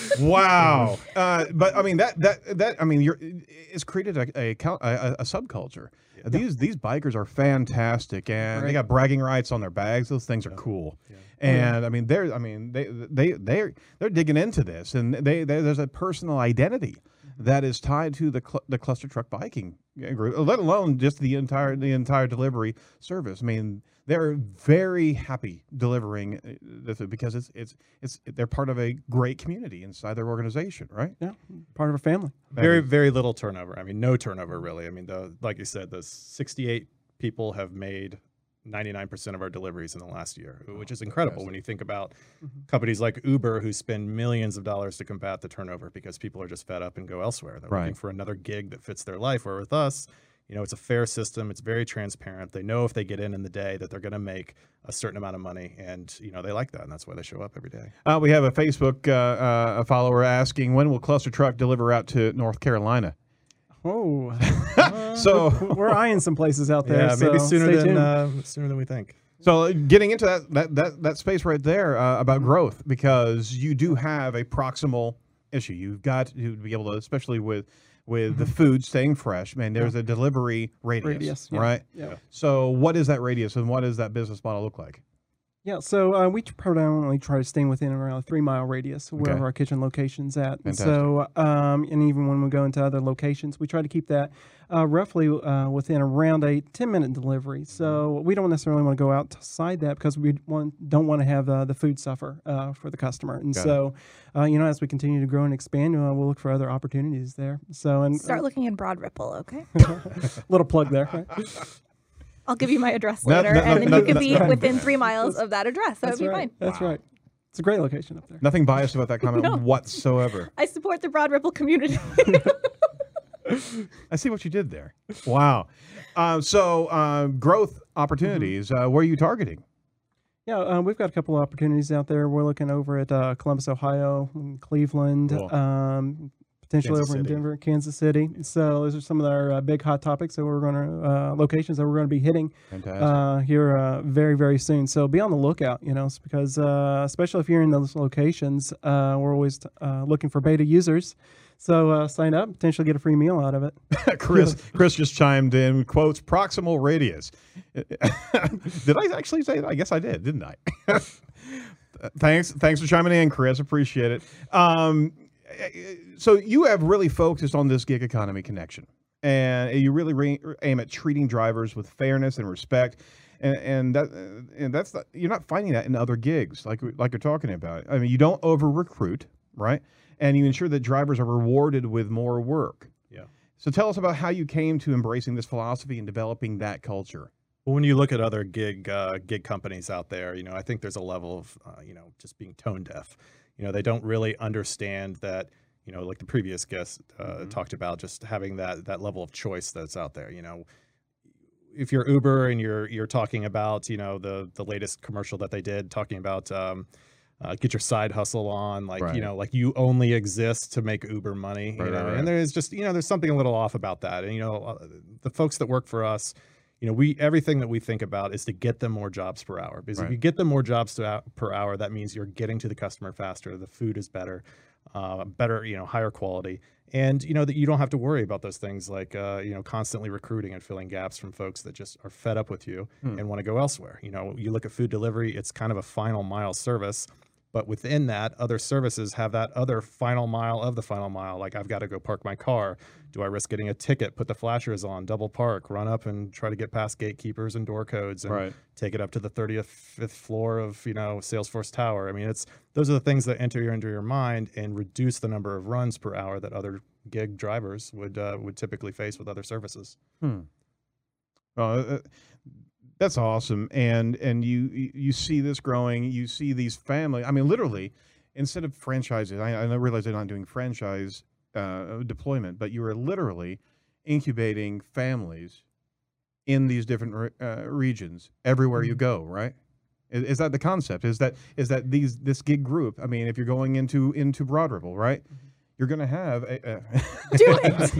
S1: Wow. Uh, but I mean that that that I mean you're it's created a a, cul- a, a subculture. These these bikers are fantastic, and they
S5: Right.
S1: got bragging rights on their bags. Those things are cool. And I mean they're I mean they they they they're digging into this, and they, they there's a personal identity that is tied to the cl- the cluster truck biking group, let alone just the entire the entire delivery service. I mean, they're very happy delivering uh, the food because it's it's it's they're part of a great community inside their organization, right?
S5: Yeah, part of a family.
S6: Very, very little turnover. I mean, no turnover really. I mean, the like you said, the sixty-eight people have made ninety-nine percent of our deliveries in the last year, which is incredible when you think about companies like Uber who spend millions of dollars to combat the turnover because people are just fed up and go elsewhere. They're looking
S1: Right.
S6: for another gig that fits their life. Where with us, you know, it's a fair system. It's very transparent. They know if they get in in the day that they're going to make a certain amount of money, and you know they like that, and that's why they show up every day.
S1: Uh, we have a Facebook uh, uh, a follower asking, when will Cluster Truck deliver out to North Carolina?
S5: Oh,
S1: So
S5: we're eyeing some places out there.
S6: Yeah, maybe
S5: so
S6: sooner
S5: stay
S6: than
S5: tuned.
S6: uh, sooner than we think.
S1: So getting into that that that, that space right there uh, about growth, because you do have a proximal issue. You've got to be able to, especially with with the food staying fresh. Man, there's a delivery radius,
S5: Radius, yeah.
S1: right?
S5: Yeah.
S1: So what is that radius, and what does that business model look like?
S5: Yeah, so uh, we predominantly try to stay within around a three mile radius wherever
S1: Okay.
S5: our kitchen location's at. And
S1: Fantastic.
S5: so, um, and even when we go into other locations, we try to keep that uh, roughly uh, within around a ten minute delivery. So we don't necessarily want to go outside that because we want, don't want to have uh, the food suffer uh, for the customer. And
S1: Got it.
S5: so, uh, you know, as we continue to grow and expand, uh, we'll look for other opportunities there. So, and
S3: Start looking in Broad Ripple, okay?
S5: little plug there. Right?
S3: I'll give you my address
S1: No,
S3: later,
S1: no, no,
S3: and then
S1: no,
S3: you can
S1: no,
S3: be
S1: no.
S3: within three miles of that address. That would
S5: That's
S3: be
S5: right.
S3: fine.
S5: That's right. It's a great location up there.
S1: Nothing biased about that comment
S3: No.
S1: whatsoever.
S3: I support the Broad Ripple community.
S1: I see what you did there. Wow. Uh, so uh, growth opportunities. Uh, where are you targeting?
S5: Yeah, uh, we've got a couple of opportunities out there. We're looking over at uh, Columbus, Ohio, and Cleveland,
S1: Cool.
S5: um, potentially
S6: Kansas
S5: over in
S6: City.
S5: Denver, Kansas City. So those are some of our uh, big hot topics that we're going to uh, locations that we're going to be hitting
S1: Fantastic.
S5: uh, here uh, very very soon. So be on the lookout, you know, s- because uh, especially if you're in those locations, uh, we're always uh, looking for beta users. So uh, sign up, potentially get a free meal out of it.
S1: Chris Chris just chimed in, quotes, proximal radius. Did I actually say that? I guess I did, didn't I? thanks thanks for chiming in, Chris. Appreciate it. Um, so you have really focused on this gig economy connection, and you really re- aim at treating drivers with fairness and respect. And, and that and that's not, you're not finding that in other gigs like like you're talking about. I mean, you don't over recruit, right? And you ensure that drivers are rewarded with more work.
S6: Yeah.
S1: So tell us about how you came to embracing this philosophy and developing that culture.
S6: Well, when you look at other gig uh, gig companies out there, you know, I think there's a level of, uh, you know, just being tone deaf. You know, they don't really understand that, you know, like the previous guest uh,
S1: Mm-hmm.
S6: talked about, just having that that level of choice that's out there. You know, if you're Uber and you're you're talking about, you know, the the latest commercial that they did, talking about um, uh, get your side hustle on, like
S1: Right.
S6: you know, like you only exist to make Uber money. You
S1: Right,
S6: know,
S1: right, right.
S6: and there's just you know, there's something a little off about that. And you know, uh, the folks that work for us. You know, we everything that we think about is to get them more jobs per hour. Because
S1: Right.
S6: if you get them more jobs to, per hour, that means you're getting to the customer faster. The food is better, uh, better, you know, higher quality, and you know that you don't have to worry about those things like uh, you know constantly recruiting and filling gaps from folks that just are fed up with you and want to go elsewhere. You know, you look at food delivery; it's kind of a final mile service. But within that, other services have that other final mile of the final mile. Like I've got to go park my car. Do I risk getting a ticket, put the flashers on, double park, run up and try to get past gatekeepers and door codes and
S1: Right.
S6: take it up to the thirtieth, fifth floor of, you know, Salesforce Tower? I mean, it's those are the things that enter into your mind and reduce the number of runs per hour that other gig drivers would uh, would typically face with other services.
S1: Hmm. Well, uh, that's awesome, and and you you- you see this growing. You see these family. I mean, literally, instead of franchises, I, I realize they're not doing franchise uh, deployment, but you are literally incubating families in these different re- uh, regions everywhere you go. Right? Is, is that the concept? Is that is that these this gig group? I mean, if you're going into into Broad Ripple, right? you're going to have a, a
S3: Do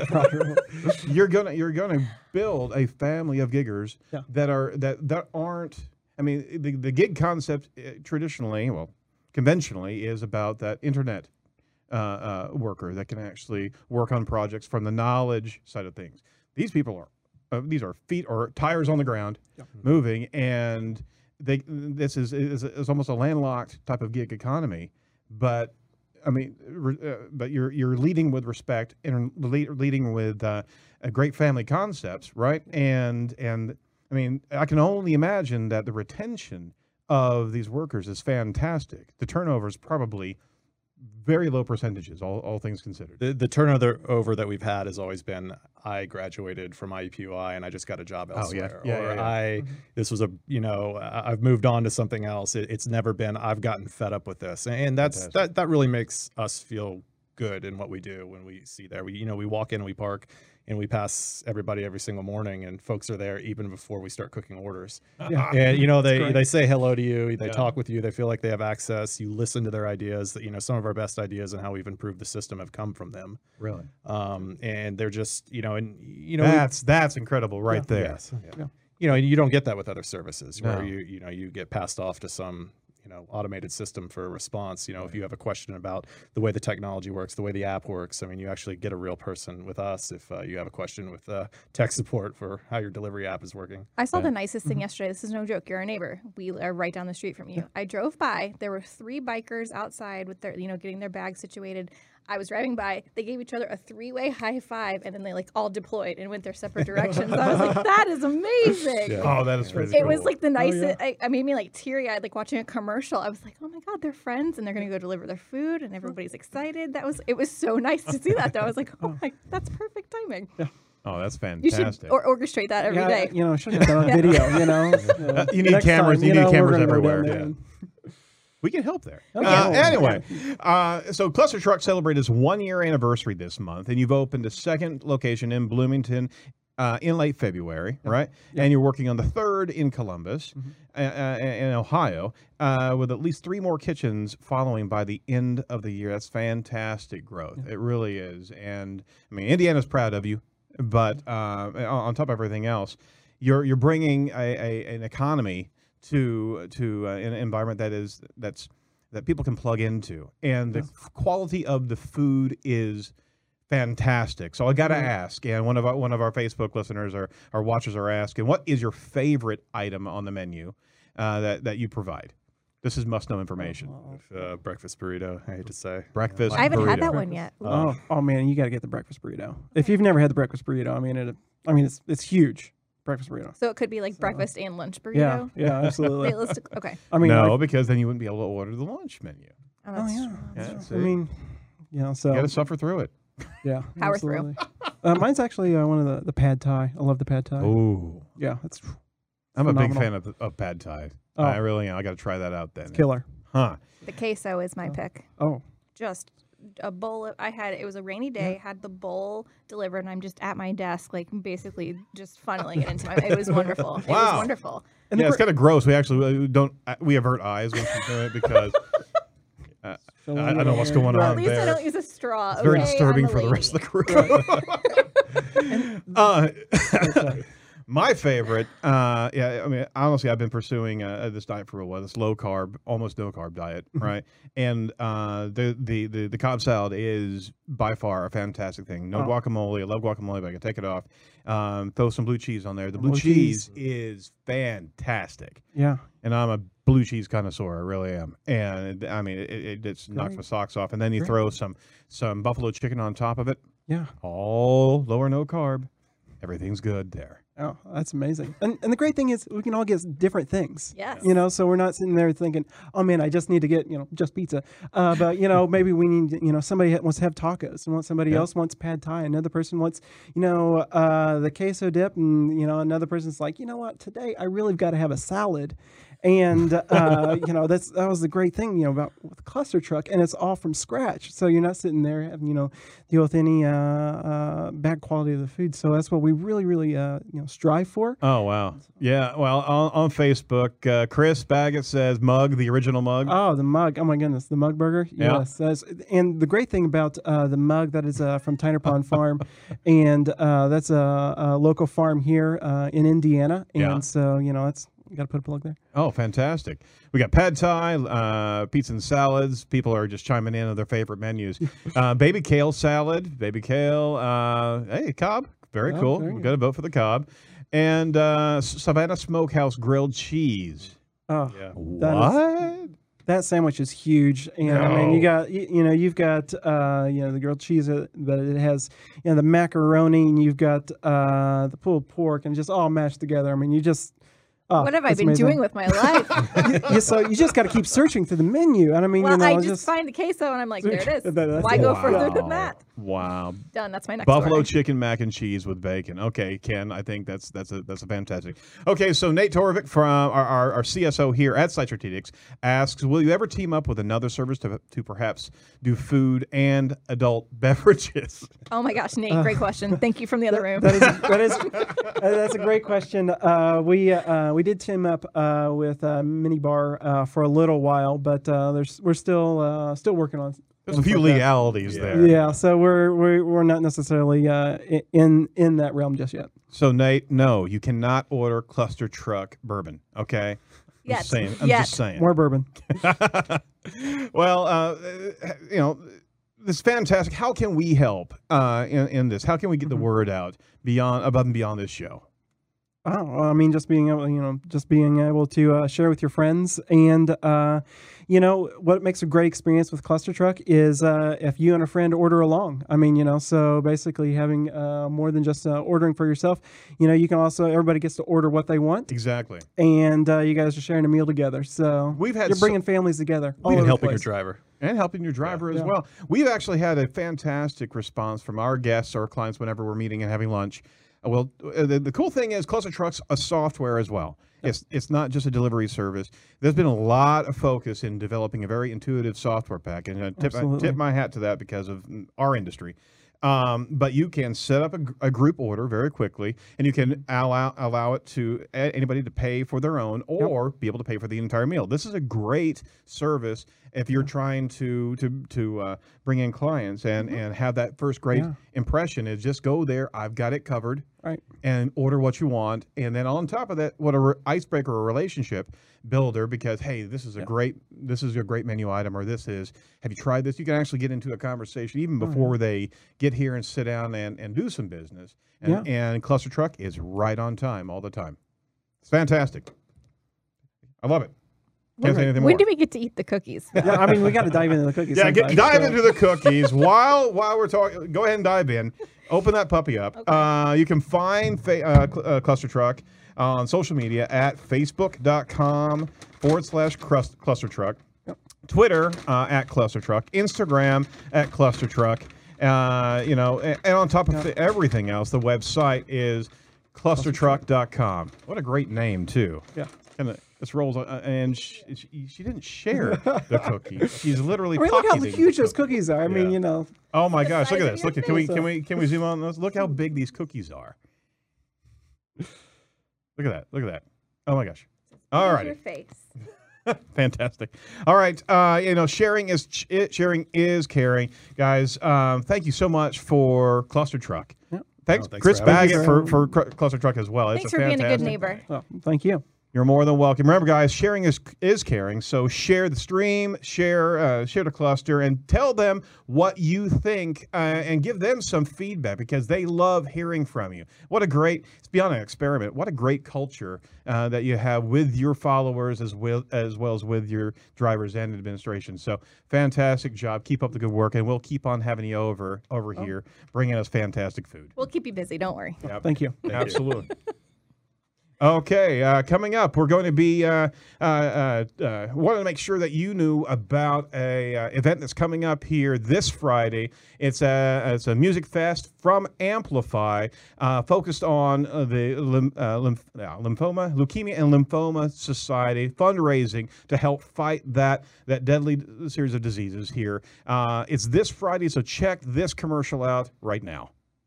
S3: it.
S1: you're gonna you're gonna build a family of giggers
S5: Yeah.
S1: that are that that aren't. I mean, the the gig concept uh, traditionally, well, conventionally, is about that internet uh, uh, worker that can actually work on projects from the knowledge side of things. These people are uh, these are feet or tires on the ground,
S5: Yeah.
S1: moving, and they this is, is is almost a landlocked type of gig economy, but. I mean, re- uh, but you're you're leading with respect and lead, leading with uh, a great family concepts, right? And and I mean, I can only imagine that the retention of these workers is fantastic. The turnover is probably very low percentages, all, all things considered.
S6: The, the turnover over that we've had has always been, I graduated from I U P U I and I just got a job
S1: Oh, yeah.
S6: elsewhere.
S1: Yeah,
S6: or
S1: yeah, yeah.
S6: I, this was a, you know, I- I've moved on to something else. It, it's never been, I've gotten fed up with this. And that's,
S1: Fantastic.
S6: that, that really makes us feel good in what we do when we see there. We, you know, we walk in and we park and we pass everybody every single morning and folks are there even before we start cooking orders.
S5: Yeah.
S6: And, you know, they,
S5: great.
S6: they say hello to you, they
S1: Yeah.
S6: talk with you, they feel like they have access. You listen to their ideas that, you know, some of our best ideas and how we've improved the system have come from them.
S1: Really,
S6: Um, and they're just, you know, and, you know, we-
S1: that's that's incredible right there.
S6: Yes.
S5: Yeah.
S6: You know, you don't get that with other services where
S1: No.
S6: you, you know, you get passed off to some, you know, automated system for a response. You know, if you have a question about the way the technology works, the way the app works, I mean, you actually get a real person with us if uh, you have a question with uh, tech support for how your delivery app is working.
S3: I saw the nicest thing yesterday. This is no joke. You're a neighbor. We are right down the street from you. I drove by. There were three bikers outside with their, you know, getting their bags situated. I was driving by. They gave each other a three-way high five, and then they like all deployed and went their separate directions. I was like, that is amazing.
S6: Yeah.
S1: Oh, that is really
S3: It
S1: cool.
S3: was like the nicest.
S5: yeah.
S3: I, I made me like teary-eyed, like watching a commercial. I was like, "Oh my god, they're friends, and they're gonna go deliver their food, and everybody's excited." That was. It was so nice to see that. Though I was like, "Oh my, that's perfect timing."
S1: oh, that's
S3: You
S1: fantastic.
S3: should or orchestrate that every
S5: yeah,
S3: day.
S5: you know, should have done a video. You know,
S1: Uh, you need
S5: Next
S1: cameras.
S5: time,
S1: you,
S5: know,
S1: need
S5: we're
S1: cameras
S5: gonna go down
S1: everywhere.
S5: there
S1: Yeah.
S5: and-
S1: We can help there.
S5: Okay.
S1: Uh,
S5: Oh,
S1: anyway, uh, so Cluster Truck celebrated its one-year anniversary this month, and you've opened a second location in Bloomington uh, in late February, right? And you're working on the third in Columbus, uh, uh, in Ohio, uh, with at least three more kitchens following by the end of the year. That's fantastic growth. It really is. And, I mean, Indiana's proud of you, but uh, on on top of everything else, you're you're bringing a, a an economy to to uh, an environment that is that's that people can plug into, and the quality of the food is fantastic. So I got to ask, and one of our, one of our Facebook listeners or our watchers are asking, what is your favorite item on the menu uh, that that you provide? This is must know information.
S6: Uh, breakfast burrito, I hate to say.
S1: Breakfast.
S3: I haven't had
S1: burrito.
S3: that one yet.
S5: Oh, oh man, you got to get the breakfast burrito. If you've never had the breakfast burrito, I mean, it. I mean, it's it's huge. Breakfast burrito.
S3: So it could be like breakfast and lunch
S5: Yeah,
S3: burrito.
S5: yeah, absolutely.
S3: Realistic. Okay.
S5: I mean,
S1: no,
S5: like-
S1: because then you wouldn't be able to order the lunch menu.
S3: Oh,
S5: oh
S3: that's
S5: yeah.
S3: true.
S1: Yeah,
S5: I
S1: see?
S5: mean, you know, so
S1: You got to suffer through it.
S5: yeah,
S3: Power through.
S5: absolutely. uh, mine's actually uh, one of the the pad thai. I love the pad thai.
S1: Oh,
S5: Yeah, it's
S1: I'm a big
S5: phenomenal.
S1: fan of, of pad thai.
S5: Oh.
S1: I really am. I got to try that out then.
S5: killer.
S1: Huh?
S3: The queso is my pick.
S5: Oh,
S3: Just a bowl of, I had, it was a rainy day, had the bowl delivered, and I'm just at my desk, like basically just funneling it into my, it was wonderful. It was
S1: Wow.
S3: wonderful.
S5: and
S1: Yeah,
S5: the
S1: it's kind of gross. We actually uh, don't. uh, We avert eyes when we do it because uh, I, I don't know what's going
S3: Well,
S1: on
S3: at least
S1: there.
S3: I don't use a straw.
S1: It's very
S3: okay?
S1: disturbing
S3: I'm a
S1: for the rest of the
S3: lady.
S1: crew. uh, my favorite, uh, yeah, I mean, honestly, I've been pursuing uh, this diet for a while. This low carb, almost no carb diet, right? And uh, the, the the the Cobb salad is by far a fantastic thing. No
S5: Oh.
S1: guacamole. I love guacamole, but I can take it off. Um, throw some blue cheese on there. The blue,
S5: Blue
S1: cheese,
S5: cheese.
S1: is fantastic.
S5: yeah.
S1: And I'm a blue cheese connoisseur, I really am. And it, I mean, it, it just knocks
S5: Great.
S1: my socks off. And then you
S5: Great.
S1: throw some some buffalo chicken on top of it.
S5: Yeah.
S1: All low or no carb. Everything's good there.
S5: Oh, that's amazing. And and the great thing is we can all get different things.
S3: Yes.
S5: You know, so we're not sitting there thinking, oh man, I just need to get, you know, just pizza. Uh, but, you know, maybe we need, you know, somebody wants to have tacos and want somebody
S1: Yeah.
S5: else wants pad thai. Another person wants, you know, uh, the queso dip. And, you know, another person's like, you know what, today I really got to have a salad. And uh, you know that's that was the great thing you know about with the cluster truck, and it's all from scratch. So you're not sitting there having you know deal with any uh, uh, bad quality of the food. So that's what we really really uh, you know strive for.
S1: Oh wow, yeah. Well, on, on Facebook, uh, Chris Baggett says mug, the original mug.
S5: Oh, the mug! Oh my goodness, the mug burger.
S1: Yeah.
S5: Yes, that's, and the great thing about uh, the mug that is uh, from Tyner Pond Farm, and uh, that's a, a local farm here uh, in Indiana, and
S1: Yeah.
S5: so you know it's. You got to put a plug there.
S1: Oh, fantastic. We got pad thai, uh, pizza and salads. People are just chiming in on their favorite menus. uh, baby kale salad, baby kale. Uh, hey, Cobb. Very
S5: Oh,
S1: cool.
S5: there
S1: We've
S5: you
S1: got to vote for the Cobb. And uh, Savannah Smokehouse grilled cheese.
S5: Oh,
S6: Yeah.
S5: That is-
S1: What?
S5: that sandwich is huge, and I mean, you
S1: No.
S5: got you, you know you've got uh, you know the grilled cheese, uh, but it has you know the macaroni, and you've got uh, the pulled pork, and just all mashed together. I mean, you just oh,
S3: What have I
S5: it's
S3: been
S5: amazing.
S3: doing with my life?
S5: you, you- so you just got to keep searching through the menu, and I mean,
S3: well,
S5: you know,
S3: I
S5: just,
S3: just find a queso and I'm like, there it is.
S5: That- that's
S3: Why
S5: it.
S3: go
S1: Wow.
S3: further than that?
S1: Wow.
S3: Done. That's my next
S1: Buffalo
S3: order.
S1: chicken mac and cheese with bacon. Okay, Ken, I think that's that's a that's a fantastic. Okay, so Nate Torvik from our, our, our C S O here at Site Strategics asks, will you ever team up with another service to, to perhaps do food and adult beverages?
S3: Oh my gosh, Nate, great question. Thank you from the other room.
S5: That is that is uh, that's a great question. Uh, we uh, we did team up uh, with uh, Minibar uh, for a little while, but uh, there's we're still uh, still working on.
S1: There's a few
S5: like that.
S1: legalities there.
S5: Yeah, so we're we're, we're not necessarily uh, i- in in that realm just yet.
S1: So Nate, no, you cannot order cluster truck bourbon. Okay. I'm
S3: Yet.
S1: just saying. I'm
S3: Yet.
S1: just saying.
S5: More bourbon.
S1: well, uh, you know, this is fantastic. How can we help uh, in, in this? How can we get the word out beyond, above and beyond this show?
S5: Oh, well, I mean, just being able, you know, just being able to uh, share with your friends, and uh, you know, what makes a great experience with Cluster Truck is uh, if you and a friend order along. I mean, you know, so basically having uh, more than just uh, ordering for yourself. You know, you can also everybody gets to order what they want,
S1: Exactly.
S5: and uh, you guys are sharing a meal together. So
S1: We've had
S5: you're
S1: so-
S5: bringing families together. all
S6: And
S5: over the
S6: helping your
S5: place.
S6: driver.
S1: And helping your driver as
S5: Yeah.
S1: well. We've actually had a fantastic response from our guests, our clients, whenever we're meeting and having lunch. Uh, Well, uh, the, the cool thing is Cluster Truck's a software as well. It's it's not just a delivery service. There's been a lot of focus in developing a very intuitive software pack, and I tip, I
S5: Absolutely.
S1: tip my hat to that because of mm, our industry. Um, but you can set up a, gr- a group order very quickly, and you can allow allow it to a- anybody to pay for their own, or be able to pay for the entire meal. This is a great service if you're trying to to to uh, bring in clients and and have that first great
S5: Yeah.
S1: impression. Is just go there. I've got it covered.
S5: Right.
S1: And order what you want, and then on top of that, what a re- icebreaker or relationship builder. Because hey, this is a great, this is a great menu item, or this is. Have you tried this? You can actually get into a conversation even before they get here and sit down and, and do some business. And, and Cluster Truck is right on time all the time. It's fantastic. I love it. Can't say anything
S3: When
S1: more.
S3: do we get to eat the cookies?
S5: Yeah, I mean, we got to dive into the cookies.
S1: Yeah, get,
S5: sometime,
S1: dive
S5: so-
S1: into the cookies while while we're talking. Go ahead and dive in. Open that puppy up. Uh, you can find fa- uh, Cl- uh, Cluster Truck on social media at facebook.com forward slash crust- Cluster Truck. Twitter uh, at Cluster Truck. Instagram at Cluster Truck. Uh, you know, and, and on top of everything else, the website is cluster truck dot com. What a great name, too.
S5: Yeah.
S1: And it just rolls, uh, and she, she, she didn't share the cookie. She's literally
S5: I mean, look how
S1: pocketing the
S5: huge those
S1: cookie.
S5: cookies are. I mean,
S1: Yeah.
S5: you know,
S1: Oh my gosh! Look at
S3: size of
S1: this.
S3: your
S1: Look at can we
S5: face.
S1: can we can we zoom on this? Look how big these cookies are. Look at that! Look at that! Oh my gosh! All
S3: Your
S1: righty,
S3: face.
S1: fantastic. All right, uh, you know, sharing is ch- it, sharing is caring, guys. Um, thank you so much for Cluster Truck.
S5: Yep.
S1: Thanks,
S6: Oh, thanks
S1: Chris
S6: for having
S1: Baggett,
S5: us.
S1: for for Cr- Cluster Truck as well. It's
S3: Thanks
S1: a
S3: for being a good
S1: fantastic-
S3: neighbor.
S5: well, thank you.
S1: You're more than welcome. Remember, guys, sharing is is caring. So share the stream, share uh, share the cluster, and tell them what you think, uh, and give them some feedback because they love hearing from you. What a great, it's beyond an experiment. What a great culture uh, that you have with your followers as well as well as with your drivers and administration. So fantastic job. Keep up the good work, and we'll keep on having you over over here, bringing us fantastic food.
S3: We'll keep you busy. Don't worry.
S1: Yep.
S5: Thank you.
S1: Absolutely. Okay, uh, coming up, we're going to be uh, uh, uh, uh, wanted to make sure that you knew about a uh, event that's coming up here this Friday. It's a it's a music fest from Amplify, uh, focused on uh, the lim, uh, lymph, uh, lymphoma, leukemia, and lymphoma society fundraising to help fight that that deadly series of diseases here. Uh, it's this Friday, so check this commercial out right now.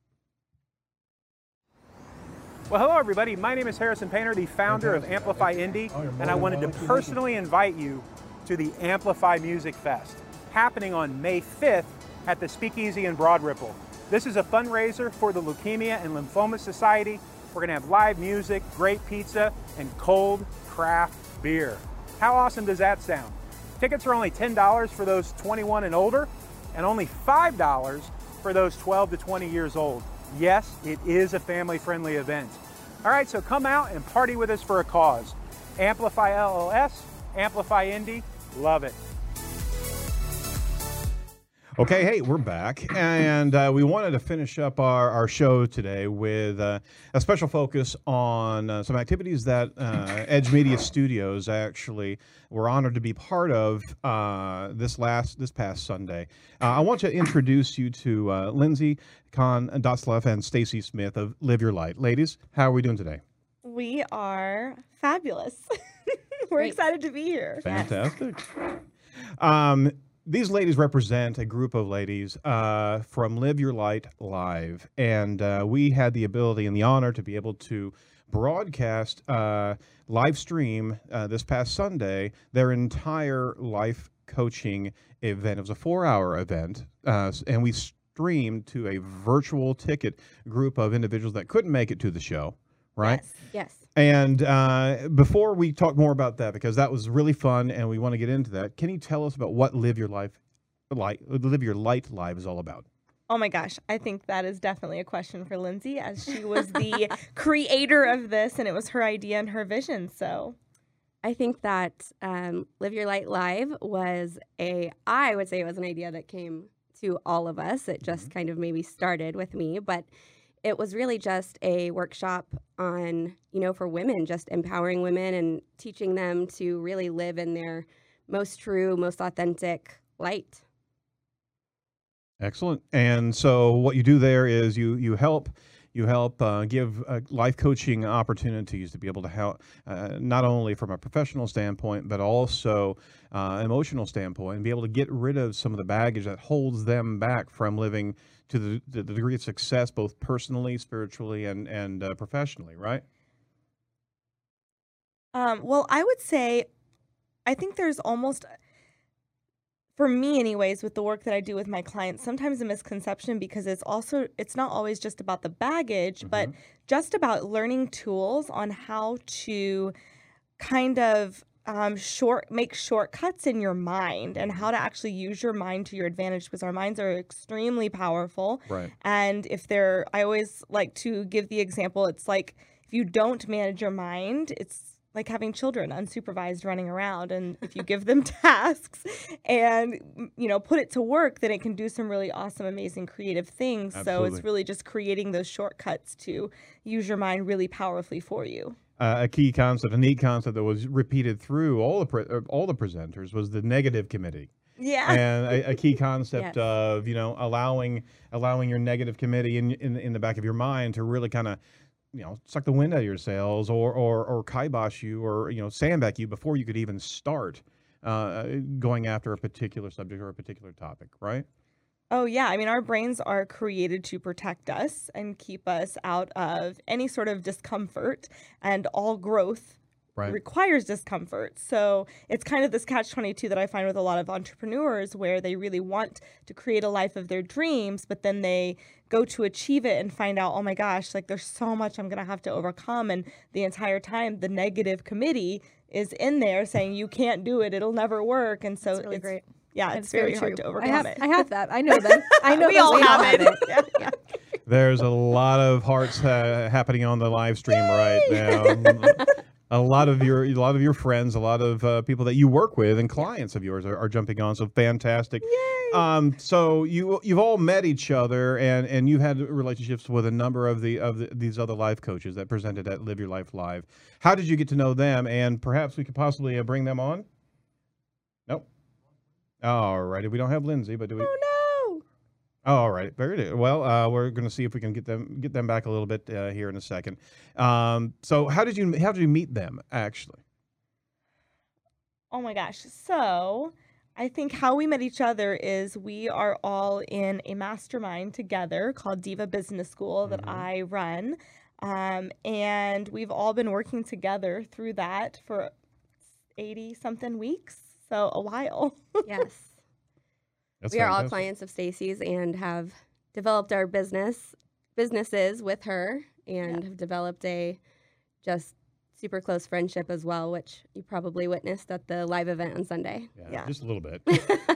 S7: Well, hello everybody. My name is Harrison Painter, the founder of Amplify Indy, and I wanted to personally invite you to the Amplify Music Fest, happening on May fifth at the Speakeasy in Broad Ripple. This is a fundraiser for the Leukemia and Lymphoma Society. We're going to have live music, great pizza, and cold craft beer. How awesome does that sound? Tickets are only ten dollars for those twenty-one and older, and only five dollars for those twelve to twenty years old. Yes, it is a family-friendly event. All right, so come out and party with us for a cause. Amplify L L S, Amplify Indy, love it.
S1: Okay, hey, we're back, and uh, we wanted to finish up our, our show today with uh, a special focus on uh, some activities that uh, Edge Media Studios actually were honored to be part of uh, this last this past Sunday. Uh, I want to introduce you to uh, Lindsay Kahn Dotzlaff and Stacy Smith of Live Your Light. Ladies, how are we doing today?
S8: We are fabulous. We're
S3: Great.
S8: excited to be here.
S1: Fantastic. Um, These ladies represent a group of ladies uh, from Live Your Light Live, and uh, we had the ability and the honor to be able to broadcast, uh, live stream uh, this past Sunday their entire life coaching event. It was a four-hour event, uh, and we streamed to a virtual ticket group of individuals that couldn't make it to the show, right?
S8: Yes. Yes.
S1: And uh, before we talk more about that, because that was really fun, and we want to get into that, can you tell us about what Live Your Life, Light, Live Your Light Live is all about?
S8: Oh my gosh, I think that is definitely a question for Lindsay, as she was the creator of this, and it was her idea and her vision. So,
S9: I think that um, Live Your Light Live was a, I would say it was an idea that came to all of us. It just kind of maybe started with me, but it was really just a workshop on, you know, for women, just empowering women and teaching them to really live in their most true, most authentic light.
S1: Excellent. And so what you do there is you you help you help uh, give uh, life coaching opportunities to be able to help, uh, not only from a professional standpoint, but also uh, emotional standpoint, and be able to get rid of some of the baggage that holds them back from living to the, the degree of success, both personally, spiritually, and, and uh, professionally, right?
S8: um, well, I would say, I think there's almost, for me anyways, with the work that I do with my clients, sometimes a misconception, because it's also, it's not always just about the baggage, mm-hmm. but just about learning tools on how to kind of um, short make shortcuts in your mind, and how to actually use your mind to your advantage, because our minds are extremely powerful.
S1: Right.
S8: And if they're, I always like to give the example, it's like if you don't manage your mind, it's like having children unsupervised running around, and if you give them tasks and, you know, put it to work, then it can do some really awesome, amazing, creative things.
S1: Absolutely.
S8: So it's really just creating those shortcuts to use your mind really powerfully for you.
S1: Uh, a key concept, a neat concept that was repeated through all the pre uh, all the presenters was the negative committee.
S8: Yeah.
S1: And a, a key concept
S9: Yes.
S1: of, you know, allowing allowing your negative committee in in, in the back of your mind to really kind of, you know, suck the wind out of your sails, or or or kibosh you, or, you know, sandbag you before you could even start uh, going after a particular subject or a particular topic, right?
S8: Oh, yeah. I mean, our brains are created to protect us and keep us out of any sort of discomfort, and all growth
S1: Right.
S8: requires discomfort. So it's kind of this catch twenty-two that I find with a lot of entrepreneurs, where they really want to create a life of their dreams, but then they go to achieve it and find out, oh my gosh, like there's so much I'm going to have to overcome. And the entire time, the negative committee is in there saying, you can't do it, it'll never work. And so
S3: That's really
S8: it's
S3: great.
S8: Yeah, it's, very,
S3: very
S8: hard
S3: true.
S8: to
S3: I
S8: overcome
S3: have,
S8: it.
S3: I have that. I know that. I know
S8: we
S3: those
S8: all
S3: people
S8: have it. Yeah, yeah.
S1: There's a lot of hearts uh, happening on the live stream right now. a lot of your a lot of your friends, a lot of uh, people that you work with, and clients of yours are, are jumping on. So fantastic! Yay! Um, so you you've all met each other, and and you've had relationships with a number of the of the, these other life coaches that presented at Live Your Life Live. How did you get to know them? And perhaps we could possibly uh, bring them on. Nope. All righty. We don't have Lindsay, but do we?
S8: Oh no!
S1: Oh, all right. Very good. Well, uh, we're going to see if we can get them get them back a little bit uh, here in a second. Um, so, how did you how did you meet them actually?
S8: Oh my gosh. So, I think how we met each other is we are all in a mastermind together called Diva Business School that
S1: Mhm.
S8: I run. Um, and we've all been working together through that for eighty something weeks. So, a while.
S9: Yes.
S1: That's
S9: We are all
S1: fantastic.
S9: clients of Stacy's and have developed our business businesses with her and have developed a just super close friendship as well, which you probably witnessed at the live event on Sunday.
S1: Yeah,
S8: Yeah.
S1: just a little bit.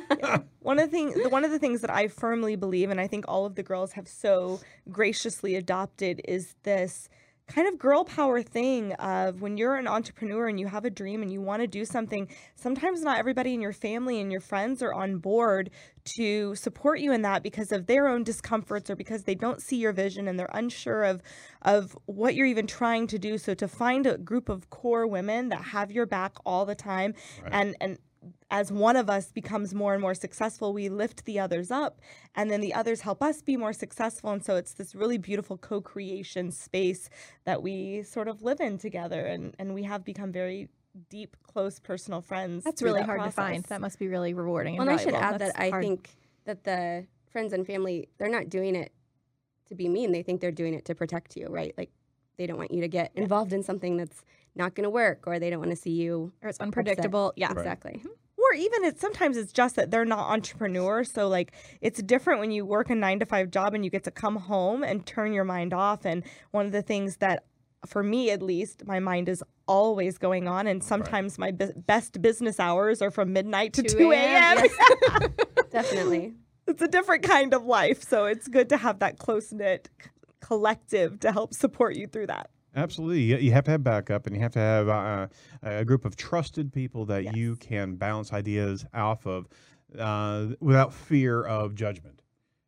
S8: One of the thing, the- one of the things that I firmly believe, and I think all of the girls have so graciously adopted, is this kind of girl power thing of when you're an entrepreneur and you have a dream and you want to do something. Sometimes not everybody in your family and your friends are on board to support you in that because of their own discomforts or because they don't see your vision and they're unsure of of what you're even trying to do. So to find a group of core women that have your back all the time,
S1: Right.
S8: and and as one of us becomes more and more successful, we lift the others up, and then the others help us be more successful. And so it's this really beautiful co-creation space that we sort of live in together, and, and we have become very deep, close, personal friends.
S3: That's
S8: through
S3: really
S8: that
S3: hard to find.
S8: process.
S3: That must be really rewarding. And
S9: Well, and I should
S3: valuable.
S9: add
S3: That's
S9: that I
S3: hard.
S9: think that the friends and family, they're not doing it to be mean. They think they're doing it to protect you, right? Like they don't want you to get involved in something that's not going to work, or they don't want to see you
S3: or it's
S9: upset.
S3: unpredictable. Yeah.
S9: Exactly.
S8: Or even it's sometimes it's just that they're not entrepreneurs. So like it's different when you work a nine to five job and you get to come home and turn your mind off. And one of the things that, for me at least, my mind is always going on. And sometimes my b- best business hours are from midnight to two a.m.
S9: Yes. Definitely.
S8: It's a different kind of life. So it's good to have that close knit collective to help support you through that.
S1: Absolutely. You, you have to have backup, and you have to have uh, a group of trusted people that
S8: Yes.
S1: you can bounce ideas off of uh, without fear of judgment.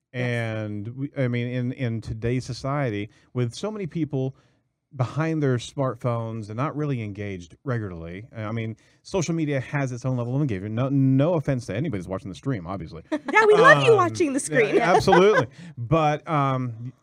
S1: And we, I mean, in, in today's society, with so many people behind their smartphones and not really engaged regularly, I mean, social media has its own level of engagement. No, no offense to anybody who's watching the stream, obviously.
S8: Yeah, we love you
S1: Um,
S8: watching the
S1: yeah,
S8: screen.
S1: absolutely. But um,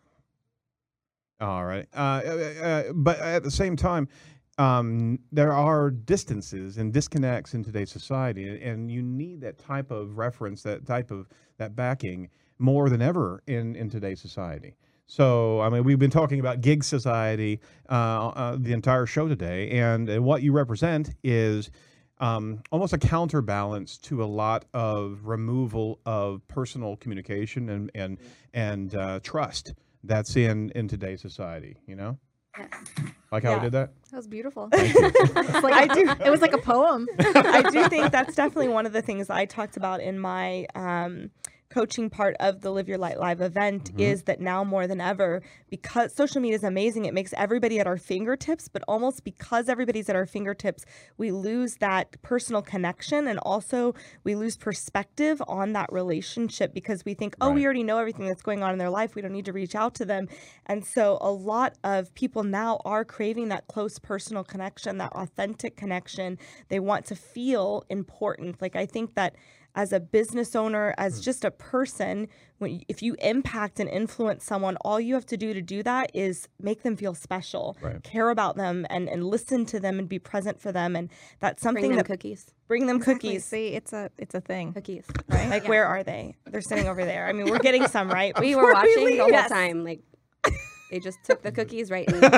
S1: all right. Uh, uh, uh, but at the same time, um, there are distances and disconnects in today's society, and, and you need that type of reference, that type of that backing more than ever in in today's society. So, I mean, we've been talking about gig society uh, uh, the entire show today, and, and what you represent is um, almost a counterbalance to a lot of removal of personal communication and and and uh, trust that's in in today's society. You know, like how
S8: Yeah.
S1: we did that.
S3: That was beautiful.
S1: Thank you.
S3: It's like, I do. It was like a poem.
S8: I do think that's definitely one of the things I talked about in my um, coaching part of the Live Your Light Live event
S1: Mhm.
S8: is that now more than ever, because social media is amazing, it makes everybody at our fingertips, but almost because everybody's at our fingertips, we lose that personal connection, and also we lose perspective on that relationship because we think, oh, we
S1: Right.
S8: already know everything that's going on in their life. We don't need to reach out to them. And so a lot of people now are craving that close personal connection, that authentic connection. They want to feel important. Like I think that as a business owner,
S1: Hmm.
S8: as just a person, when if you impact and influence someone, all you have to do to do that is make them feel special,
S1: Right.
S8: care about them, and and listen to them and be present for them. And that's
S9: Bring
S8: something
S9: them
S8: that
S9: cookies.
S8: bring them
S3: Exactly.
S8: cookies.
S3: See, it's a it's a thing.
S9: Cookies.
S3: Right?
S8: Like
S9: Yeah.
S8: where are they? They're sitting over there. I mean, we're getting some right.
S9: We
S8: before
S9: were watching
S8: leave.
S9: the whole
S8: Yes.
S9: time. Like they just took the cookies right in.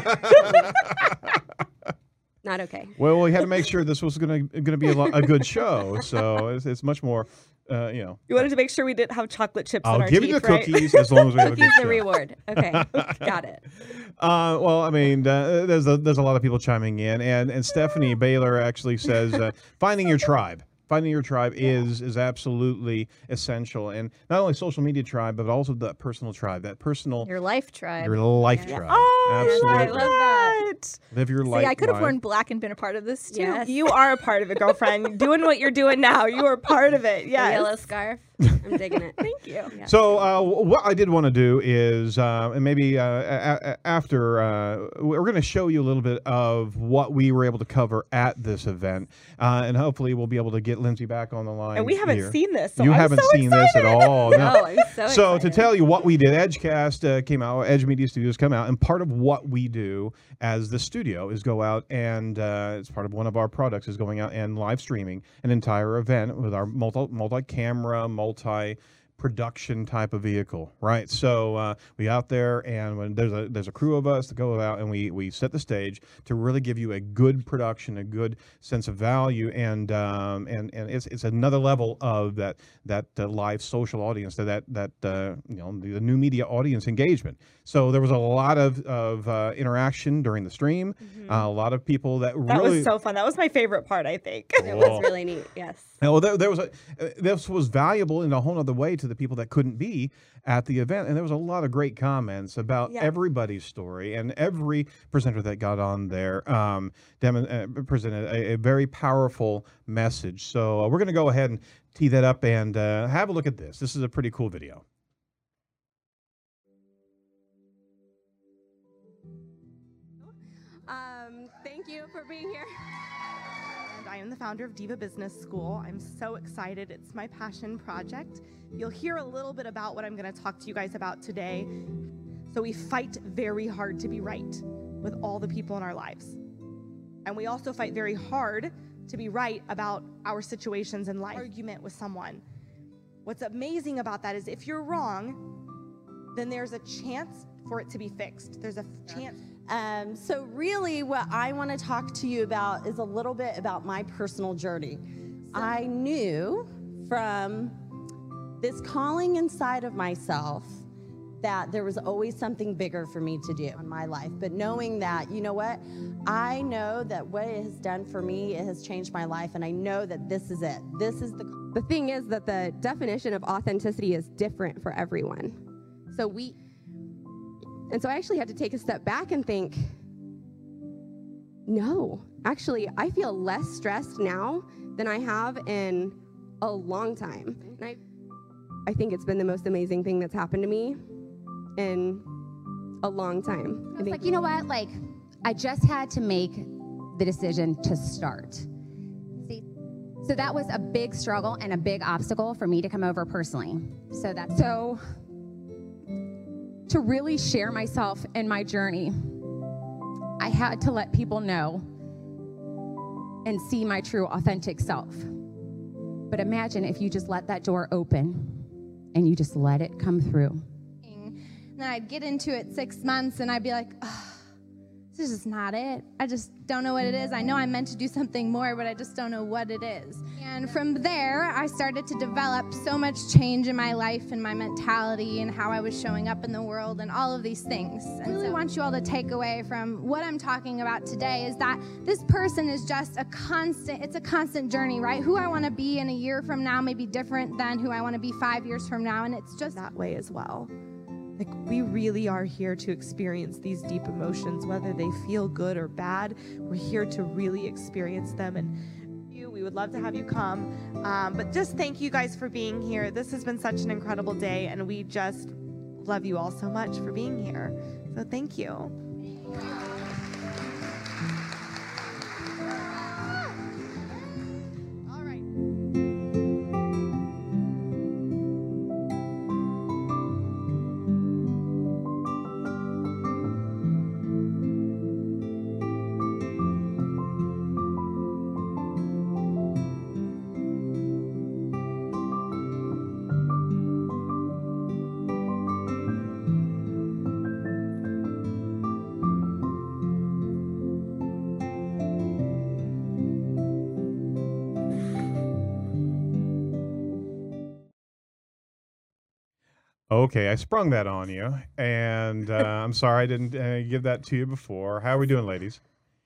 S9: Not okay.
S1: Well, we had to make sure this was going to going to be a, lo- a good show, so it's, it's much more, uh, you know.
S8: You wanted to make sure we didn't have chocolate chips on
S1: I'll
S8: our
S1: give
S8: teeth,
S1: you the
S8: right?
S1: cookies as long as we have a good
S9: Cookies the
S1: show.
S9: reward. Okay, got it.
S1: Uh, well, I mean, uh, there's a, there's a lot of people chiming in, and and Stephanie Baylor actually says uh, finding your tribe. Finding your tribe is is absolutely essential, and not only social media tribe, but also that personal tribe, that personal
S3: Your life tribe.
S1: your life
S9: Yeah.
S1: tribe.
S8: Oh,
S1: absolutely.
S9: I love that.
S8: what?
S1: Live your life.
S3: See, I could have worn black and been a part of this too.
S9: Yes.
S8: You are a part of it, girlfriend. Doing what you're doing now. You are part of it.
S9: The
S8: Yes.
S9: yellow scarf. I'm digging it.
S8: Thank you.
S9: Yeah.
S1: So uh, what I did want to do is, uh, and maybe uh, a- a- after, uh, we're going to show you a little bit of what we were able to cover at this event, uh, and hopefully we'll be able to get Lindsay back on the line.
S8: And we haven't
S1: here.
S8: seen this. So
S1: you
S8: I'm
S1: haven't
S8: so
S1: seen this at all. No.
S9: Oh, I'm so
S1: So to
S9: excited.
S1: tell you what we did, Edgecast uh, came out, Edge Media Studios come out, and part of what we do as the studio is go out and uh, it's part of one of our products is going out and live streaming an entire event with our multi multi camera, multi production type of vehicle, right? So uh, we out there, and when there's a there's a crew of us that go out and we we set the stage to really give you a good production, a good sense of value, and um, and and it's it's another level of that that uh, live social audience, that that that uh, you know the, the new media audience engagement. So there was a lot of of uh, interaction during the stream,
S8: Mm-hmm.
S1: uh, a lot of people that,
S8: That
S1: really.
S8: was so fun. That was my favorite part, I think.
S9: It was really neat. Yes.
S1: Well, there, there was a uh, this was valuable in a whole other way to the people that couldn't be at the event, and there was a lot of great comments about
S8: Yeah.
S1: everybody's story, and every presenter that got on there um, dem- uh, presented a, a very powerful message. So uh, we're going to go ahead and tee that up and uh, have a look at this. This is a pretty cool video.
S9: Um, thank you for being here.
S10: And I am the founder of Diva Business School. I'm so excited. It's my passion project. You'll hear a little bit about what I'm going to talk to you guys about today. So we fight very hard to be right with all the people in our lives. And we also fight very hard to be right about our situations in life. Argument with someone. What's amazing about that is if you're wrong, then there's a chance for it to be fixed. There's a chance.
S11: Um, so really what I want to talk to you about is a little bit about my personal journey. I knew from this calling inside of myself that there was always something bigger for me to do in my life. But knowing that, you know what? I know that what it has done for me, it has changed my life, and I know that this is it. This is the...
S9: The thing is that the definition of authenticity is different for everyone. So we, and so I actually had to take a step back and think, no, actually, I feel less stressed now than I have in a long time. And I, I think it's been the most amazing thing that's happened to me in a long time.
S12: I was like, you know what? Like, I just had to make the decision to start. See, so that was a big struggle and a big obstacle for me to come over personally. So that's so to really share myself and my journey, I had to let people know and see my true authentic self. But imagine if you just let that door open and you just let it come through.
S3: And then I'd get into it six months and I'd be like, oh, this is just not it. I just don't know what it is. I know I'm meant to do something more, but I just don't know what it is. And from there, I started to develop so much change in my life and my mentality and how I was showing up in the world and all of these things. And I really want you all to take away from what I'm talking about today is that this person is just a constant, it's a constant journey, right? Who I want to be in a year from now may be different than who I want to be five years from now. And it's just
S10: that way as well. Like, we really are here to experience these deep emotions, whether they feel good or bad. We're here to really experience them. And you, we would love to have you come. Um, but just thank you guys for being here. This has been such an incredible day, and we just love you all so much for being here. So thank you.
S1: Okay, I sprung that on you, and uh, I'm sorry I didn't uh, give that to you before. How are we doing, ladies?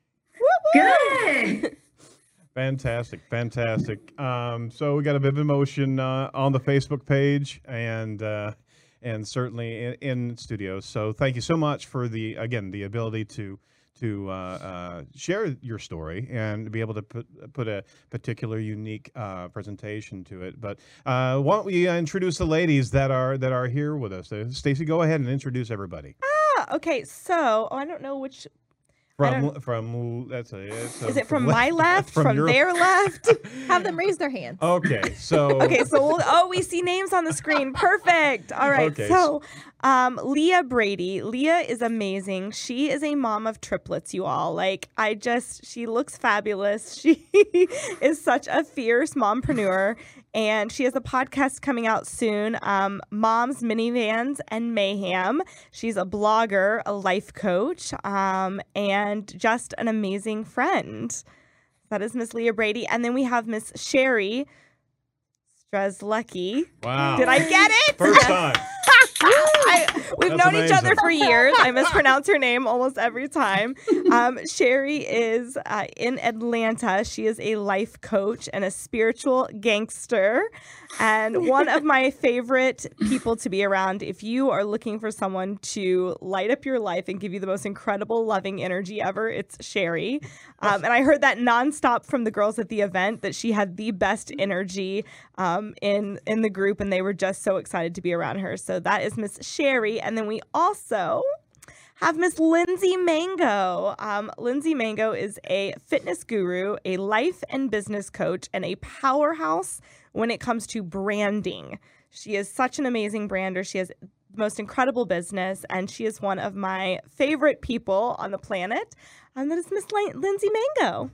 S13: Good.
S1: Fantastic, fantastic. Um, so we got a bit of emotion uh, on the Facebook page, and uh, and certainly in, in studios. So thank you so much for the again the ability to to uh, uh, share your story and be able to put put a particular unique uh, presentation to it. But uh, why don't we uh, introduce the ladies that are that are here with us? Uh, Stacy, go ahead and introduce everybody.
S8: Ah, okay. So, oh, I don't know which.
S1: From from that's a, that's a
S8: Is it from my left? From,
S1: your-
S8: their left?
S3: Have them raise their hands.
S1: Okay, so
S8: Okay, so we'll, oh, we see names on the screen. Perfect. All right.
S1: Okay.
S8: So, um, Leah Brady. Leah is amazing. She is a mom of triplets, you all. Like, I just, she looks fabulous. She is such a fierce mompreneur. And she has a podcast coming out soon, um, Moms, Minivans, and Mayhem. She's a blogger, a life coach, um, and just an amazing friend. That is Miss Leah Brady. And then we have Miss Sherry Strzelecki.
S1: Wow.
S8: Did I get it?
S1: First time.
S8: I, we've
S1: That's
S8: known each other
S1: amazing.
S8: for years. I mispronounce her name almost every time. Um, Sherry is uh, in Atlanta. She is a life coach and a spiritual gangster, and one of my favorite people to be around. If you are looking for someone to light up your life and give you the most incredible, loving energy ever, it's Sherry. Um, and I heard that nonstop from the girls at the event that she had the best energy um, in in the group, and they were just so excited to be around her. So that is Miss Sherry. And then we also have Miss Lindsay Mango. Um, Lindsay Mango is a fitness guru, a life and business coach, and a powerhouse when it comes to branding. She is such an amazing brander. She has the most incredible business, and she is one of my favorite people on the planet. And that is Miss Lin- Lindsay Mango.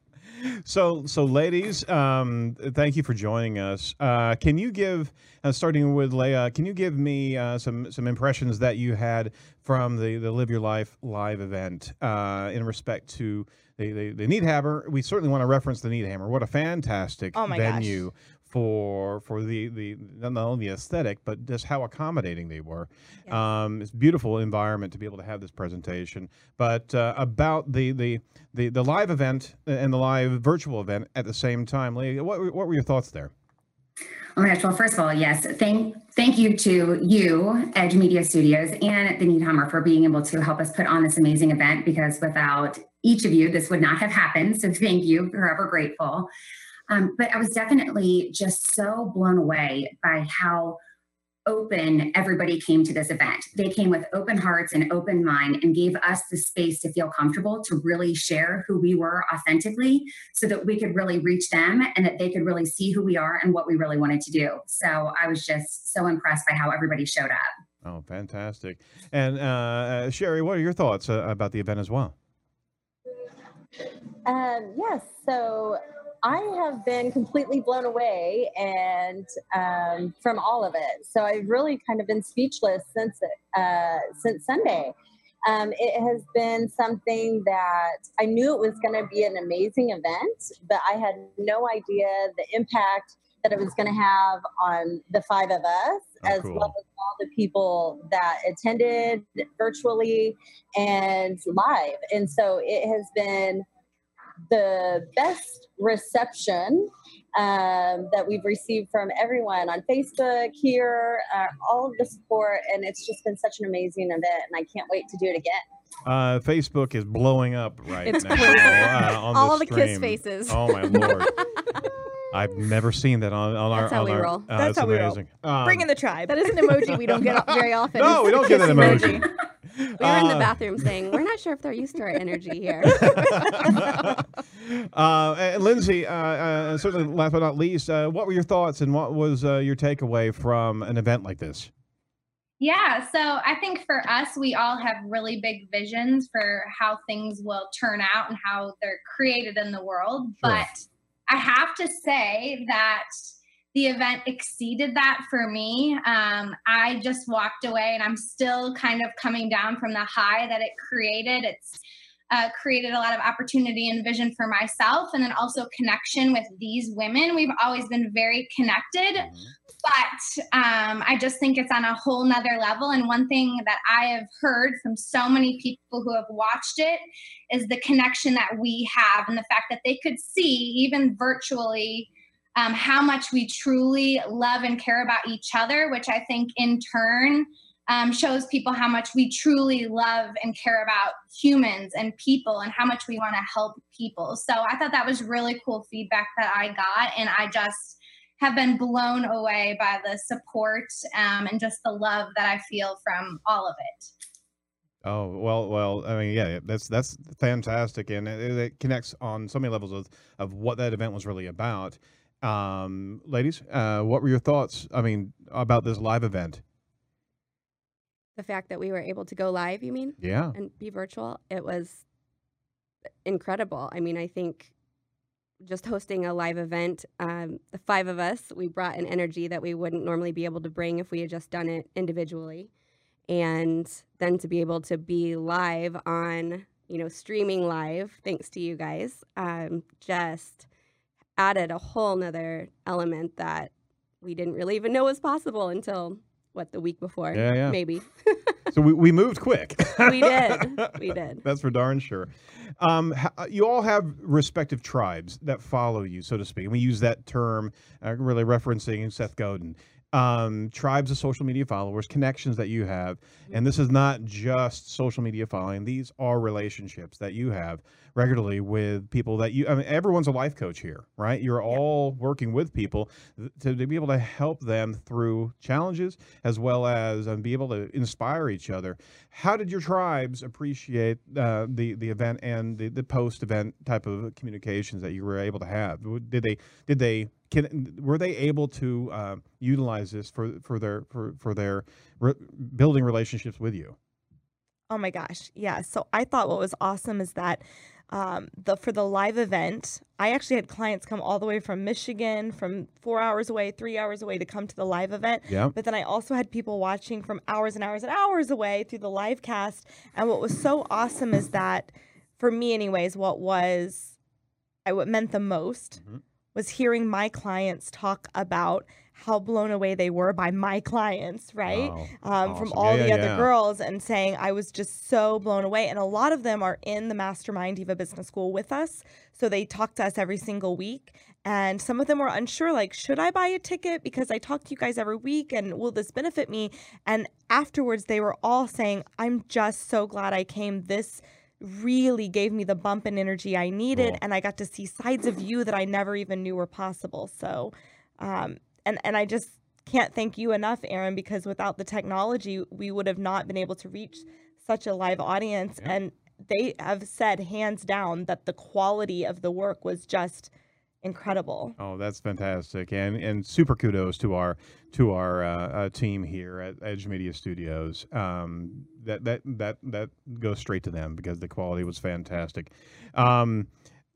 S1: So, so ladies, um, thank you for joining us. Uh, can you give, uh, starting with Leah, can you give me uh, some some impressions that you had from the, the Live Your Life live event uh, in respect to the, the, the Need Hammer? We certainly want to reference the Need Hammer. What a fantastic
S8: Oh my
S1: venue for for the, the not only the aesthetic, but just how accommodating they were.
S8: Yes.
S1: Um, it's a beautiful environment to be able to have this presentation. But uh, about the, the the the live event and the live virtual event at the same time, Leah, what were- what were your thoughts there?
S12: Oh my gosh. Well, first of all, yes, thank thank you to you, Edge Media Studios, and the Need Hammer for being able to help us put on this amazing event, because without each of you, this would not have happened. So thank you, forever grateful. Um, but I was definitely just so blown away by how open everybody came to this event. They came with open hearts and open mind and gave us the space to feel comfortable to really share who we were authentically, so that we could really reach them and that they could really see who we are and what we really wanted to do. So I was just so impressed by how everybody showed up.
S1: Oh, fantastic. And uh, uh, Sherry, what are your thoughts uh, about the event as well?
S11: Um, yes, so I have been completely blown away and um, from all of it. So I've really kind of been speechless since uh, since Sunday. Um, it has been something that I knew it was going to be an amazing event, but I had no idea the impact that it was going to have on the five of us,
S1: Oh,
S11: as
S1: cool.
S11: well as all the people that attended virtually and live. And so it has been the best reception um, that we've received from everyone on Facebook here, uh, all of the support, and it's just been such an amazing event, and I can't wait to do it again.
S1: Uh, Facebook is blowing up right
S3: It's
S1: now
S3: crazy.
S1: uh, on
S3: All
S1: the
S3: the kiss
S1: stream.
S3: faces.
S1: Oh my lord! I've never seen that on, on our.
S9: That's how
S1: on
S9: we
S1: our,
S9: roll.
S1: Uh,
S8: That's
S1: it's
S8: how we roll.
S1: amazing. Um,
S8: Bring in the tribe.
S3: That is an emoji we don't get very often.
S1: No, we don't get an
S3: Kiss
S1: emoji.
S9: We were in the
S1: Uh,
S9: bathroom saying, we're not sure if they're used to our energy here.
S1: uh, and Lindsay, uh, uh, certainly last but not least, uh, what were your thoughts and what was uh, your takeaway from an event like this?
S13: Yeah, so I think for us, we all have really big visions for how things will turn out and how they're created in the world.
S1: Sure.
S13: But I have to say that the event exceeded that for me. Um, I just walked away and I'm still kind of coming down from the high that it created. It's uh, created a lot of opportunity and vision for myself, and then also connection with these women. We've always been very connected.
S1: Mm-hmm.
S13: But um, I just think it's on a whole nother level. And one thing that I have heard from so many people who have watched it is the connection that we have, and the fact that they could see, even virtually, um, how much we truly love and care about each other, which I think in turn um, shows people how much we truly love and care about humans and people and how much we want to help people. So I thought that was really cool feedback that I got, and I just have been blown away by the support um, and just the love that I feel from all of it.
S1: Oh, well, well, I mean, yeah, that's that's fantastic, and it, it connects on so many levels of, of what that event was really about. Um, ladies, uh, what were your thoughts, I mean, about this live event?
S9: The fact that we were able to go live, you mean?
S1: Yeah.
S9: And be virtual, it was incredible. I mean, I think just hosting a live event, um, the five of us, we brought an energy that we wouldn't normally be able to bring if we had just done it individually. And then to be able to be live on, you know, streaming live, thanks to you guys, um, just added a whole nother element that we didn't really even know was possible until, what, the week before?
S1: Yeah, yeah.
S9: Maybe.
S1: So we, we moved quick.
S9: We did. We did.
S1: That's for darn sure. Um, ha- you all have respective tribes that follow you, so to speak. We use that term, uh, really referencing Seth Godin. Um, tribes of social media followers, connections that you have. And this is not just social media following. These are relationships that you have regularly with people that you, I mean, everyone's a life coach here, right? You're all working with people to, to be able to help them through challenges as well as um, be able to inspire each other. How did your tribes appreciate uh, the, the event and the, the post-event type of communications that you were able to have? Did they, did they, Can, were they able to uh, utilize this for for their for for their re- building relationships with you?
S8: Oh my gosh, yeah. So I thought what was awesome is that um, the for the live event, I actually had clients come all the way from Michigan, from four hours away, three hours away to come to the live event.
S1: Yeah.
S8: But then I also had people watching from hours and hours and hours away through the live cast. And what was so awesome is that, for me, anyways, what was I what meant the most. Mm-hmm. was hearing my clients talk about how blown away they were by my clients, right?
S1: Wow.
S8: Um,
S1: Awesome.
S8: From all
S1: Yeah,
S8: the
S1: yeah,
S8: other
S1: yeah.
S8: girls, and saying I was just so blown away. And a lot of them are in the Mastermind Diva Business School with us. So they talk to us every single week. And some of them were unsure, like, should I buy a ticket? Because I talk to you guys every week, and will this benefit me? And afterwards, they were all saying, I'm just so glad I came. This really gave me the bump in energy I needed,
S1: Cool.
S8: and I got to see sides of you that I never even knew were possible. So, um, and and I just can't thank you enough, Aaron, because without the technology, we would have not been able to reach such a live audience.
S1: Yeah.
S8: And they have said hands down that the quality of the work was just incredible.
S1: Oh, that's fantastic, and and super kudos to our to our uh, uh, team here at Edge Media Studios. Um, that that that that goes straight to them because the quality was fantastic. Um,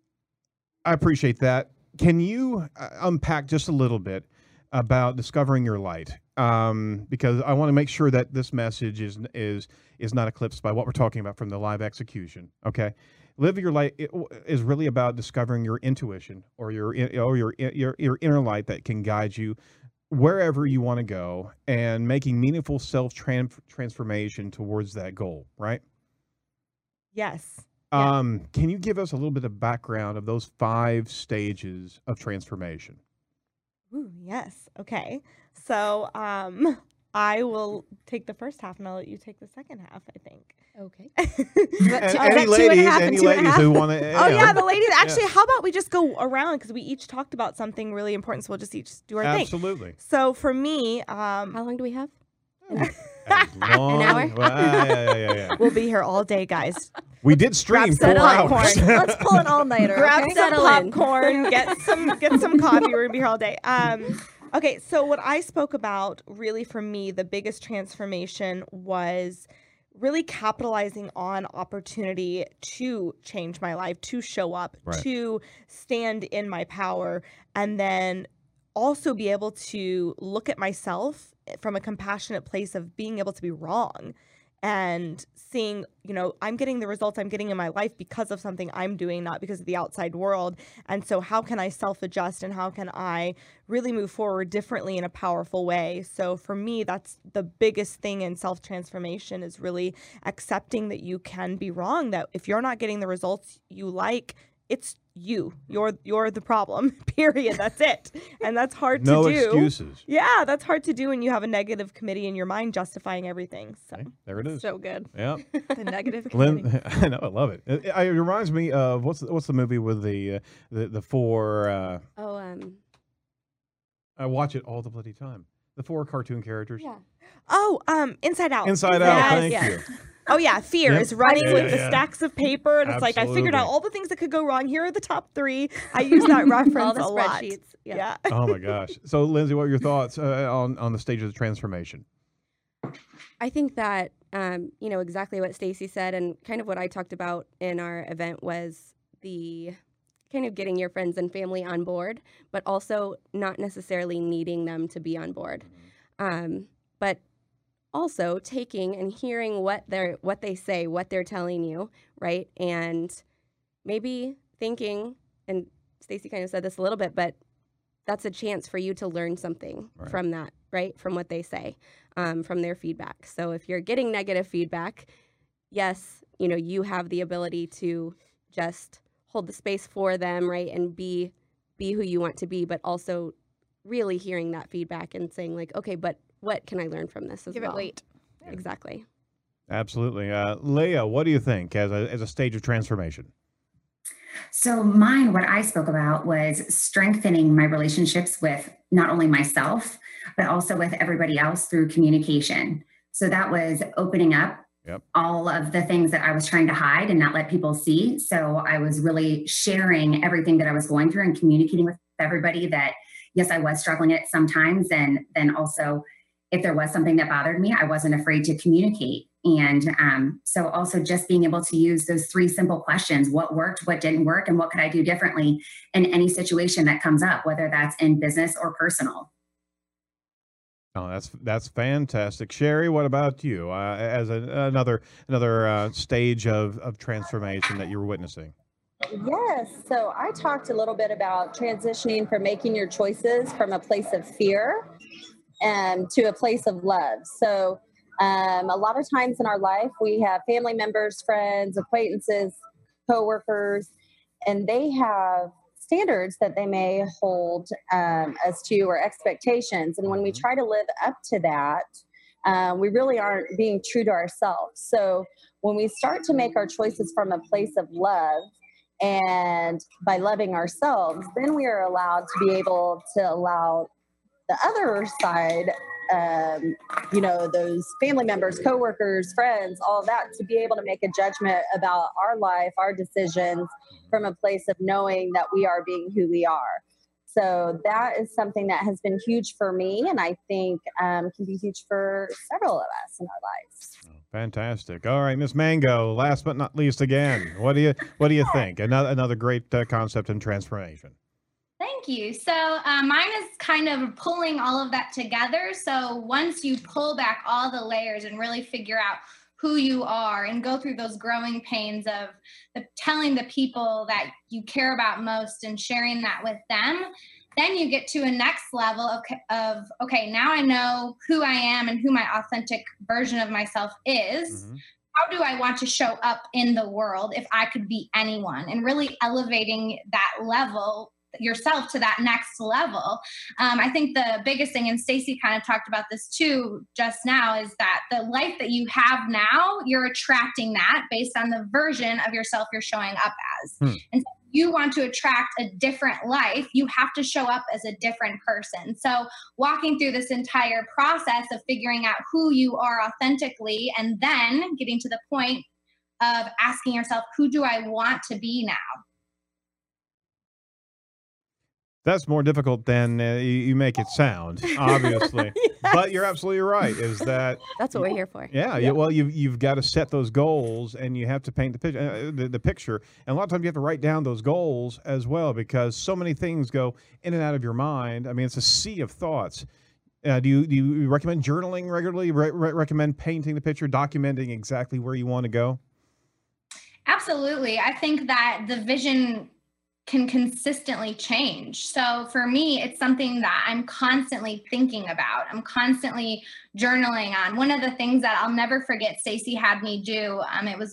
S1: I appreciate that. Can you uh, unpack just a little bit about discovering your light? Um, because I want to make sure that this message is is is not eclipsed by what we're talking about from the live execution. Okay. Live your light is really about discovering your intuition or your or your your your inner light that can guide you wherever you want to go and making meaningful self transformation towards that goal, right?
S8: Yes.
S1: Um, yeah. Can you give us a little bit of background of those five stages of transformation?
S8: Ooh, yes. Okay. So um, I will take the first half, and I'll let you take the second half, I think.
S9: Okay.
S1: And, any ladies, any ladies who want to?
S8: Oh yeah, the ladies. Actually, yeah. How about we just go around, because we each talked about something really important, so we'll just each do our
S1: Absolutely.
S8: thing.
S1: Absolutely.
S8: So for me, um,
S9: how long do we have?
S1: Long,
S9: An hour?
S1: Well, yeah, yeah, yeah, yeah.
S8: We'll be here all day, guys.
S1: We did stream four
S8: popcorn.
S1: hours.
S3: Let's pull an all-nighter.
S8: Grab
S3: okay?
S8: some
S9: Settle in.
S8: popcorn, get some get some coffee. We're gonna be here all day. Um, okay, so what I spoke about, really for me, the biggest transformation was really capitalizing on opportunity to change my life, to show up,
S1: Right.
S8: to stand in my power, and then also be able to look at myself from a compassionate place of being able to be wrong and seeing, you know, I'm getting the results I'm getting in my life because of something I'm doing, not because of the outside world. And so how can I self-adjust, and how can I really move forward differently in a powerful way? So for me, that's the biggest thing in self-transformation, is really accepting that you can be wrong, that if you're not getting the results you like, it's you. You're you're the problem. Period. That's it. And that's hard
S1: No
S8: to do.
S1: excuses.
S8: Yeah, that's hard to do when you have a negative committee in your mind justifying everything. So
S1: There it is.
S3: So good.
S1: Yeah.
S3: The negative committee.
S1: Lynn, I know, I love it. It, it reminds me of what's the, what's the movie with the uh, the the four. Uh,
S9: Oh, um,
S1: I watch it all the bloody time. The four cartoon characters.
S9: yeah.
S8: Oh, um, Inside Out.
S1: Inside Out.
S8: Yes.
S1: Thank
S9: yeah.
S1: you.
S8: Oh yeah, fear
S1: Yep.
S8: is running
S1: Yeah,
S8: with
S1: yeah,
S8: the
S1: yeah.
S8: stacks of paper, and it's like I figured out
S1: Absolutely.
S8: all the things that could go wrong. Here are the top three. I use that reference
S9: All the
S8: a lot.
S9: spreadsheets. Yeah.
S8: Yeah.
S1: Oh my gosh. So Lindsay, what are your thoughts uh, on on the stage of the transformation?
S9: I think that um, you know exactly what Stacy said, and kind of what I talked about in our event was the kind of getting your friends and family on board, but also not necessarily needing them to be on board, um, but also taking and hearing what they're what they say, what they're telling you, right, and maybe thinking. And Stacy kind of said this a little bit, but that's a chance for you to learn something
S1: Right.
S9: from that, right? From what they say, um, from their feedback. So if you're getting negative feedback, yes, you know, you have the ability to just hold the space for them, right? And be, be who you want to be, but also really hearing that feedback and saying like, okay, but what can I learn from this as
S3: Give
S9: well?
S3: it weight.
S9: Exactly.
S1: Absolutely. Uh, Leah, what do you think as a, as a stage of transformation?
S14: So mine, what I spoke about was strengthening my relationships with not only myself, but also with everybody else through communication. So that was opening up
S1: Yep.
S14: all of the things that I was trying to hide and not let people see. So I was really sharing everything that I was going through and communicating with everybody that, yes, I was struggling it sometimes. And then also, if there was something that bothered me, I wasn't afraid to communicate. And um, so also just being able to use those three simple questions: what worked, what didn't work, and what could I do differently in any situation that comes up, whether that's in business or personal.
S1: Oh, that's that's fantastic, Sherry. What about you? Uh, as a, another another uh, stage of of transformation that you were witnessing.
S11: Yes. So I talked a little bit about transitioning from making your choices from a place of fear um, to a place of love. So um, a lot of times in our life, we have family members, friends, acquaintances, coworkers, and they have standards that they may hold um, us to, or expectations. And when we try to live up to that, um, we really aren't being true to ourselves. So when we start to make our choices from a place of love, and by loving ourselves, then we are allowed to be able to allow the other side, um, you know, those family members, coworkers, friends, all that, to be able to make a judgment about our life, our decisions, from a place of knowing that we are being who we are. So that is something that has been huge for me, and I think um, can be huge for several of us in our lives.
S1: Fantastic. All right, Miss Mango. Last but not least, again, what do you what do you think? Another another great uh, concept in transformation.
S13: Thank you. So uh, mine is kind of pulling all of that together. So once you pull back all the layers and really figure out who you are and go through those growing pains of the, telling the people that you care about most and sharing that with them, then you get to a next level of, of okay, now I know who I am and who my authentic version of myself is. Mm-hmm. How do I want to show up in the world if I could be anyone? And really elevating that level, yourself, to that next level. Um, I think the biggest thing, and Stacy kind of talked about this too just now, is that the life that you have now, you're attracting that based on the version of yourself you're showing up as. Hmm. And so if you want to attract a different life, you have to show up as a different person. So walking through this entire process of figuring out who you are authentically, and then getting to the point of asking yourself, who do I want to be now?
S1: That's more difficult than uh, you, you make it sound, obviously. Yes. But you're absolutely right. Is that
S9: that's what we're here for?
S1: Yeah. yeah. You, well, you've you've got to set those goals, and you have to paint the picture. Uh, the, the picture, and a lot of times you have to write down those goals as well, because so many things go in and out of your mind. I mean, it's a sea of thoughts. Uh, do you do you recommend journaling regularly? Re- re- recommend painting the picture, documenting exactly where you want to go?
S13: Absolutely. I think that the vision can consistently change. So for me, it's something that I'm constantly thinking about. I'm constantly journaling on. One of the things that I'll never forget Stacy had me do, um, it was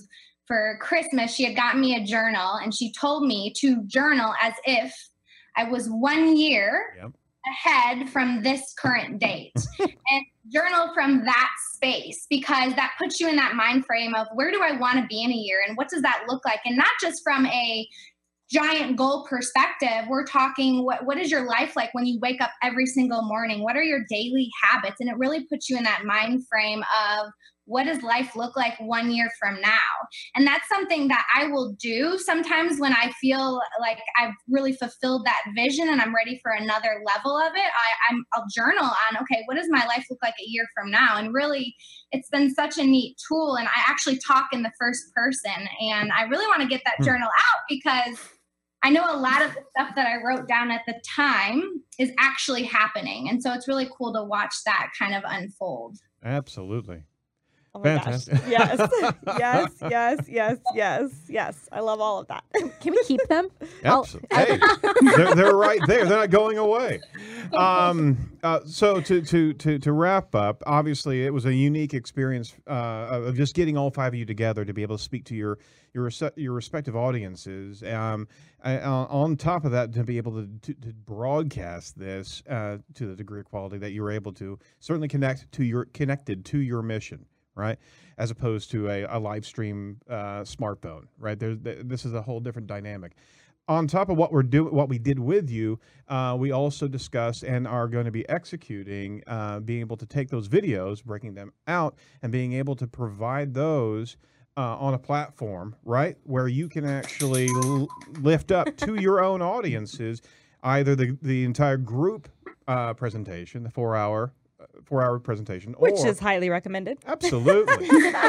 S13: for Christmas, she had gotten me a journal, and she told me to journal as if I was one year yep. ahead from this current date and journal from that space, because that puts you in that mind frame of where do I want to be in a year and what does that look like? And not just from a giant goal perspective. We're talking what what is your life like when you wake up every single morning? What are your daily habits? And it really puts you in that mind frame of what does life look like one year from now? And that's something that I will do sometimes when I feel like I've really fulfilled that vision and I'm ready for another level of it. I, I'm, I'll journal on, okay, what does my life look like a year from now? And really, it's been such a neat tool. And I actually talk in the first person. And I really want to get that journal out because I know a lot of the stuff that I wrote down at the time is actually happening. And so it's really cool to watch that kind of unfold.
S1: Absolutely.
S8: Oh my
S1: Fantastic.
S8: Gosh. Yes, yes, yes, yes, yes, yes. I love all of that.
S3: Can we keep them?
S1: Absolutely. Hey, they're, they're right there. They're not going away. Um, uh, so to, to, to, to wrap up, obviously it was a unique experience uh, of just getting all five of you together to be able to speak to your your, your respective audiences. Um, uh, on top of that, to be able to, to, to broadcast this uh, to the degree of quality that you were able to certainly connect to your connected to your mission. Right, as opposed to a, a live stream uh, smartphone, right? There's this is a whole different dynamic. On top of what we're doing, what we did with you, uh, we also discussed and are going to be executing, uh, being able to take those videos, breaking them out, and being able to provide those uh, on a platform, right, where you can actually l- lift up to your own audiences, either the the entire group uh, presentation, the four hour. four-hour presentation.
S8: Which
S1: or,
S8: is highly recommended.
S1: Absolutely.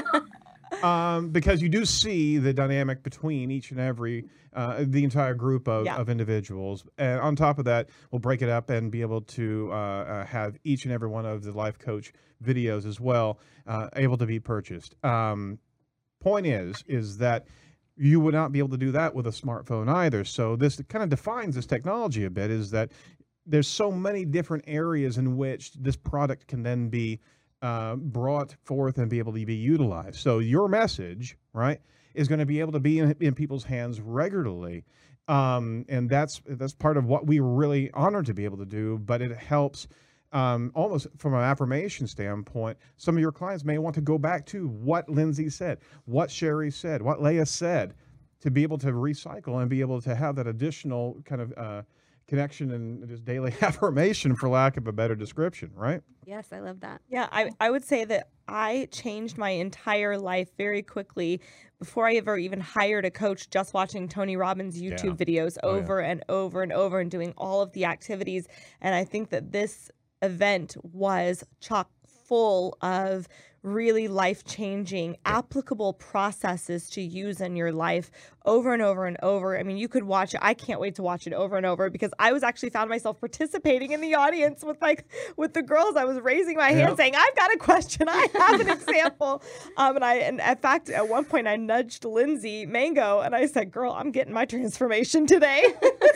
S1: um, because you do see the dynamic between each and every, uh, the entire group of, yeah. of individuals. And on top of that, we'll break it up and be able to uh, uh, have each and every one of the Life Coach videos as well uh, able to be purchased. Um, point is, is that you would not be able to do that with a smartphone either. So this kind of defines this technology a bit, is that there's so many different areas in which this product can then be uh, brought forth and be able to be utilized. So your message, right, is going to be able to be in, in people's hands regularly. Um, and that's that's part of what we were really honored to be able to do. But it helps um, almost from an affirmation standpoint. Some of your clients may want to go back to what Lindsay said, what Sherry said, what Leah said, to be able to recycle and be able to have that additional kind of uh, connection and just daily affirmation, for lack of a better description, right?
S9: Yes, I love that.
S8: Yeah, I, I would say that I changed my entire life very quickly before I ever even hired a coach, just watching Tony Robbins' YouTube yeah. videos over oh, yeah. and over and over and doing all of the activities. And I think that this event was chock full of really life-changing, applicable processes to use in your life over and over and over. I mean, you could watch it. I can't wait to watch it over and over, because I was actually found myself participating in the audience with like with the girls. I was raising my hand yep. saying, I've got a question. I have an example. Um, and I, and in fact, at one point I nudged Lindsay Mango and I said, girl, I'm getting my transformation today.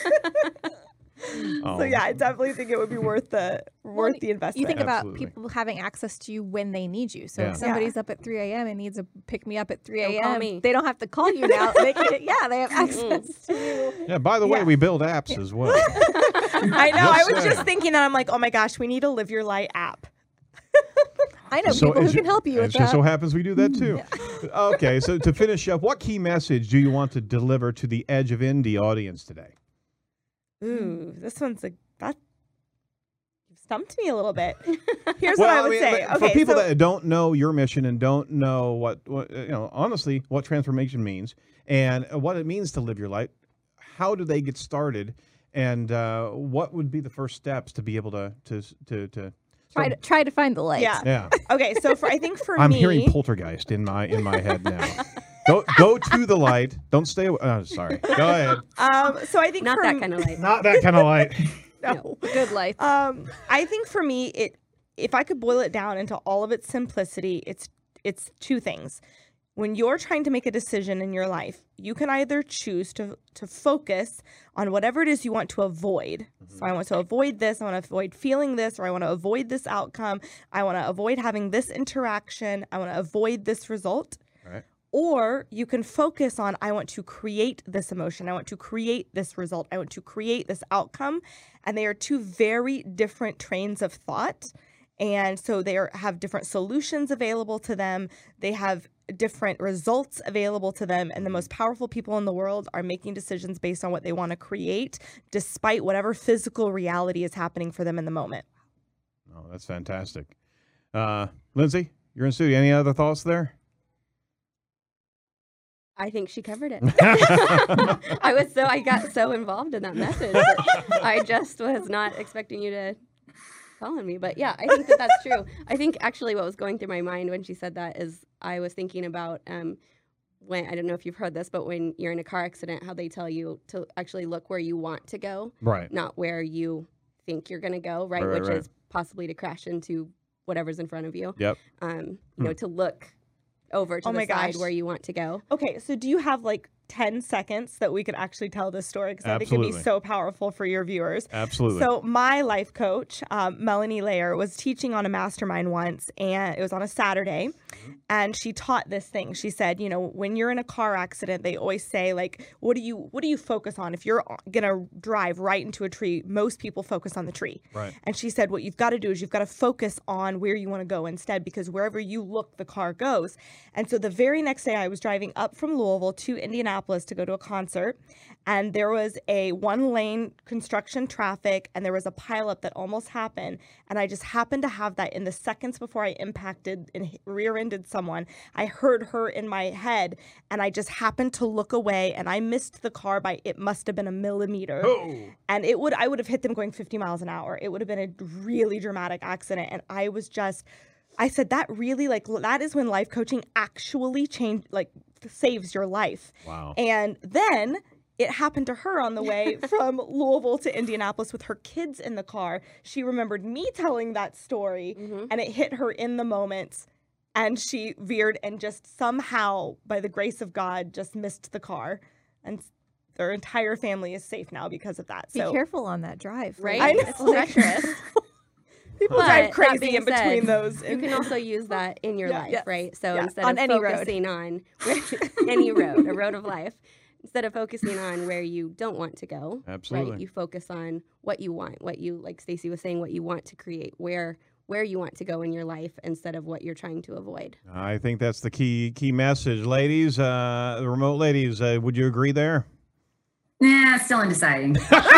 S8: Oh. So yeah, I definitely think it would be worth the worth
S3: well,
S8: the investment.
S3: You think
S1: Absolutely.
S3: about people having access to you when they need you. So
S1: yeah.
S3: if somebody's
S8: yeah.
S3: up at three a.m. and needs a pick me up at three
S9: Don't call
S3: a.m.,
S9: me.
S3: they don't have to call you now. They can, yeah, they have access to you.
S1: Yeah. By the way,
S8: Yeah.
S1: we build apps as well.
S8: I know.
S1: Just
S8: I was
S1: saying.
S8: just thinking that. I'm like, oh my gosh, we need a Live Your Light app.
S3: I know
S1: So
S3: people who
S1: as
S3: can
S1: you-
S3: help you
S1: It
S3: with
S1: just
S3: that.
S1: so happens we do that too. Okay, so to finish up, what key message do you want to deliver to the Edge of Indie audience today?
S8: Ooh, this one's a that stumped me a little bit. Here's
S1: well,
S8: what I would
S1: mean,
S8: say.
S1: but
S8: Okay,
S1: for people
S8: so,
S1: that don't know your mission and don't know what, what you know, honestly, what transformation means and what it means to live your life, how do they get started, and uh, what would be the first steps to be able to to to, to
S3: Try to try to find the light.
S8: yeah.
S1: yeah.
S8: Okay, so for I think for
S1: I'm
S8: me,
S1: hearing poltergeist in my in my head now. Go go to the light. Don't stay. Away. Oh, sorry. Go ahead.
S8: um, so I think
S9: Not
S8: for
S9: that
S8: m-
S9: kind of light.
S1: Not that kind of light.
S8: no.
S3: Good light.
S8: Um, I think for me, it if I could boil it down into all of its simplicity, it's it's two things. When you're trying to make a decision in your life, you can either choose to to focus on whatever it is you want to avoid. Mm-hmm. So I want to avoid this, I want to avoid feeling this, or I want to avoid this outcome. I want to avoid having this interaction. I want to avoid this result.
S1: Right.
S8: Or you can focus on, I want to create this emotion. I want to create this result. I want to create this outcome. And they are two very different trains of thought. And so they are, have different solutions available to them. They have different results available to them. And the most powerful people in the world are making decisions based on what they want to create, despite whatever physical reality is happening for them in the moment.
S1: Oh, that's fantastic. Uh, Lindsay, you're in studio. Any other thoughts there?
S9: I think she covered it. I was so I got so involved in that message that I just was not expecting you to call on me. But yeah, I think that that's true. I think actually what was going through my mind when she said that is I was thinking about um, when I don't know if you've heard this, but when you're in a car accident, how they tell you to actually look where you want to go,
S1: right?
S9: Not where you think you're going to go, right?
S1: Right, right,
S9: Which
S1: right.
S9: is possibly to crash into whatever's in front of you.
S1: Yep.
S9: Um, you
S1: Hmm.
S9: know, to look over to
S8: Oh
S9: the
S8: my
S9: side
S8: gosh.
S9: where you want to go.
S8: Okay, so do you have like ten seconds that we could actually tell this story? Because I think it'd be
S1: Absolutely.
S8: so powerful for your viewers.
S1: Absolutely.
S8: So my life coach, um, Melanie Layer, was teaching on a mastermind once, and it was on a Saturday. And she taught this thing. She said, you know, when you're in a car accident, they always say, like, what do you what do you focus on? If you're gonna drive right into a tree, most people focus on the tree.
S1: Right.
S8: And she said, what you've got to do is you've got to focus on where you want to go instead, because wherever you look, the car goes. And so the very next day, I was driving up from Louisville to Indianapolis to go to a concert, and there was a one-lane construction traffic, and there was a pileup that almost happened. And I just happened to have that in the seconds before I impacted and hit- rear-ended someone. I heard her in my head, and I just happened to look away, and I missed the car by, it must have been a millimeter. And it would, I would have hit them going fifty miles an hour. It would have been a really dramatic accident. And I was just, I said, that really, like, that is when life coaching actually changed, like, saves your life.
S1: Wow.
S8: And then it happened to her on the way from Louisville to Indianapolis with her kids in the car. She remembered me telling that story, and it hit her in the moment. And she veered and just somehow, by the grace of God, just missed the car. And their entire family is safe now because of that.
S3: Be
S8: So
S3: careful on that drive,
S9: Right?
S8: I know.
S9: It's treacherous.
S8: People
S9: But
S8: drive
S9: that
S8: crazy
S9: being
S8: in between
S9: said,
S8: those.
S9: You can also use that in your
S8: Yeah,
S9: life,
S8: yes,
S9: right? So
S8: yeah.
S9: instead
S3: On
S9: of
S3: any road.
S9: focusing on where, any road, a road of life, instead of focusing on where you don't want to go,
S1: Absolutely.
S9: right? You focus on what you want, what you, like Stacey was saying, what you want to create, where where you want to go in your life instead of what you're trying to avoid.
S1: I think that's the key key message, ladies. Uh, the remote ladies, uh, would you agree there?
S14: Nah, still undeciding.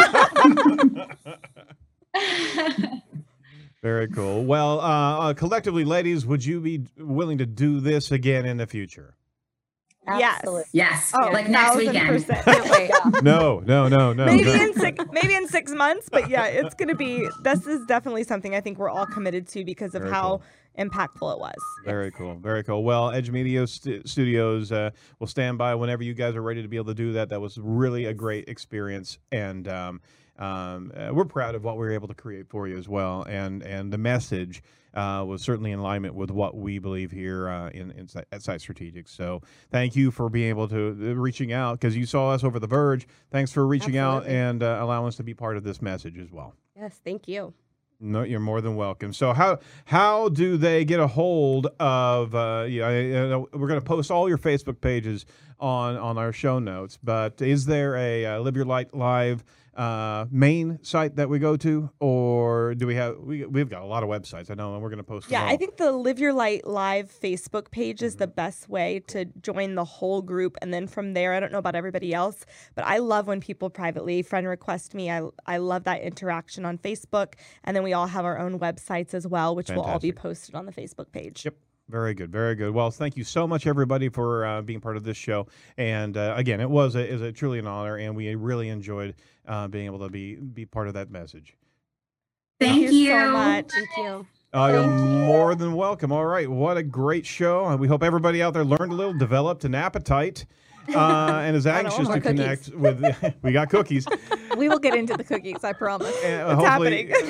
S1: Very cool. Well, uh, uh, collectively, ladies, would you be willing to do this again in the future?
S8: Yes.
S14: Yes,
S8: Oh,
S14: like next
S8: thousand
S14: weekend.
S8: percent. Can't wait.
S1: No, no, no, no.
S8: maybe
S1: no.
S8: in six, maybe in six months, but yeah, it's gonna be. This is definitely something I think we're all committed to because of
S1: Very
S8: how
S1: cool.
S8: impactful it was.
S1: Very cool. Very cool. Well, Edge Media st- Studios uh, will stand by whenever you guys are ready to be able to do that. That was really a great experience, and um, um, uh, we're proud of what we were able to create for you as well. And and the message uh, was certainly in alignment with what we believe here uh, in, in at Site Strategics. So thank you for being able to uh, reaching out, because you saw us over the Verge. Thanks for reaching out
S9: Absolutely.
S1: and uh, allowing us to be part of this message as well.
S9: Yes, thank you.
S1: No, you're more than welcome. So how how do they get a hold of? Uh, yeah, I- I- we're going to post all your Facebook pages on on our show notes. But is there a uh, Live Your Light Live uh, main site that we go to, or do we have? We we've got a lot of websites. I know, and we're going to post. them
S8: Yeah,
S1: all.
S8: I think the Live Your Light Live Facebook page is the best way to join the whole group. And then from there, I don't know about everybody else, but I love when people privately friend request me. I, I love that interaction on Facebook. And then we all have our own websites as well, which will all be
S1: Fantastic.
S8: posted on the Facebook page.
S1: Yep. Very good, very good. Well, thank you so much, everybody, for uh, being part of this show. And uh, again, it was a, is a truly an honor, and we really enjoyed uh, being able to be be part of that message.
S14: Thank
S8: Thank you so
S14: you.
S8: much.
S9: Thank you.
S1: Uh, you're more than welcome. All right, what a great show. Uh, We hope everybody out there learned a little, developed an appetite, uh, and is
S3: I don't
S1: anxious to
S3: want more cookies.
S1: connect with. We got cookies.
S3: We will get into the cookies, I promise.
S1: And
S8: It's
S1: hopefully,
S8: happening.
S1: uh,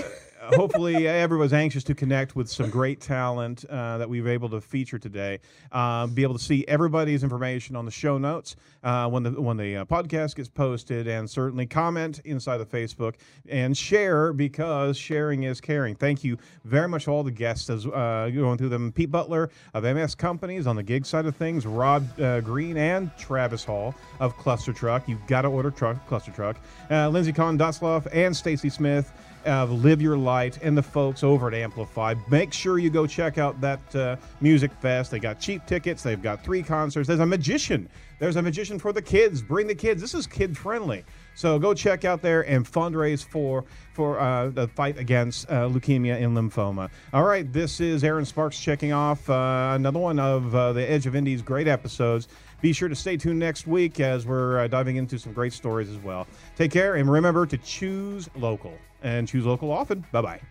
S1: hopefully everyone's anxious to connect with some great talent uh, that we've able to feature today. Uh, be able to see everybody's information on the show notes uh, when the when the uh, podcast gets posted, and certainly comment inside the Facebook and share, because sharing is caring. Thank you very much to all the guests as uh, going through them. Pete Butler of M S Companies on the gig side of things, Rod uh, Green and Travis Hall of Cluster Truck. You've got to order truck, Cluster Truck. Uh, Lindsey Conn Dutzloff and Stacy Smith of Live Your Light, and the folks over at Amplify. Make sure you go check out that uh, music fest. They got cheap tickets. They've got three concerts. There's a magician. There's a magician for the kids. Bring the kids. This is kid friendly. So go check out there and fundraise for for uh, the fight against uh, leukemia and lymphoma. All right, this is Aaron Sparks checking off uh, another one of uh, the Edge of Indy's great episodes. Be sure to stay tuned next week as we're uh, diving into some great stories as well. Take care, and remember to choose local, and choose local often. Bye-bye.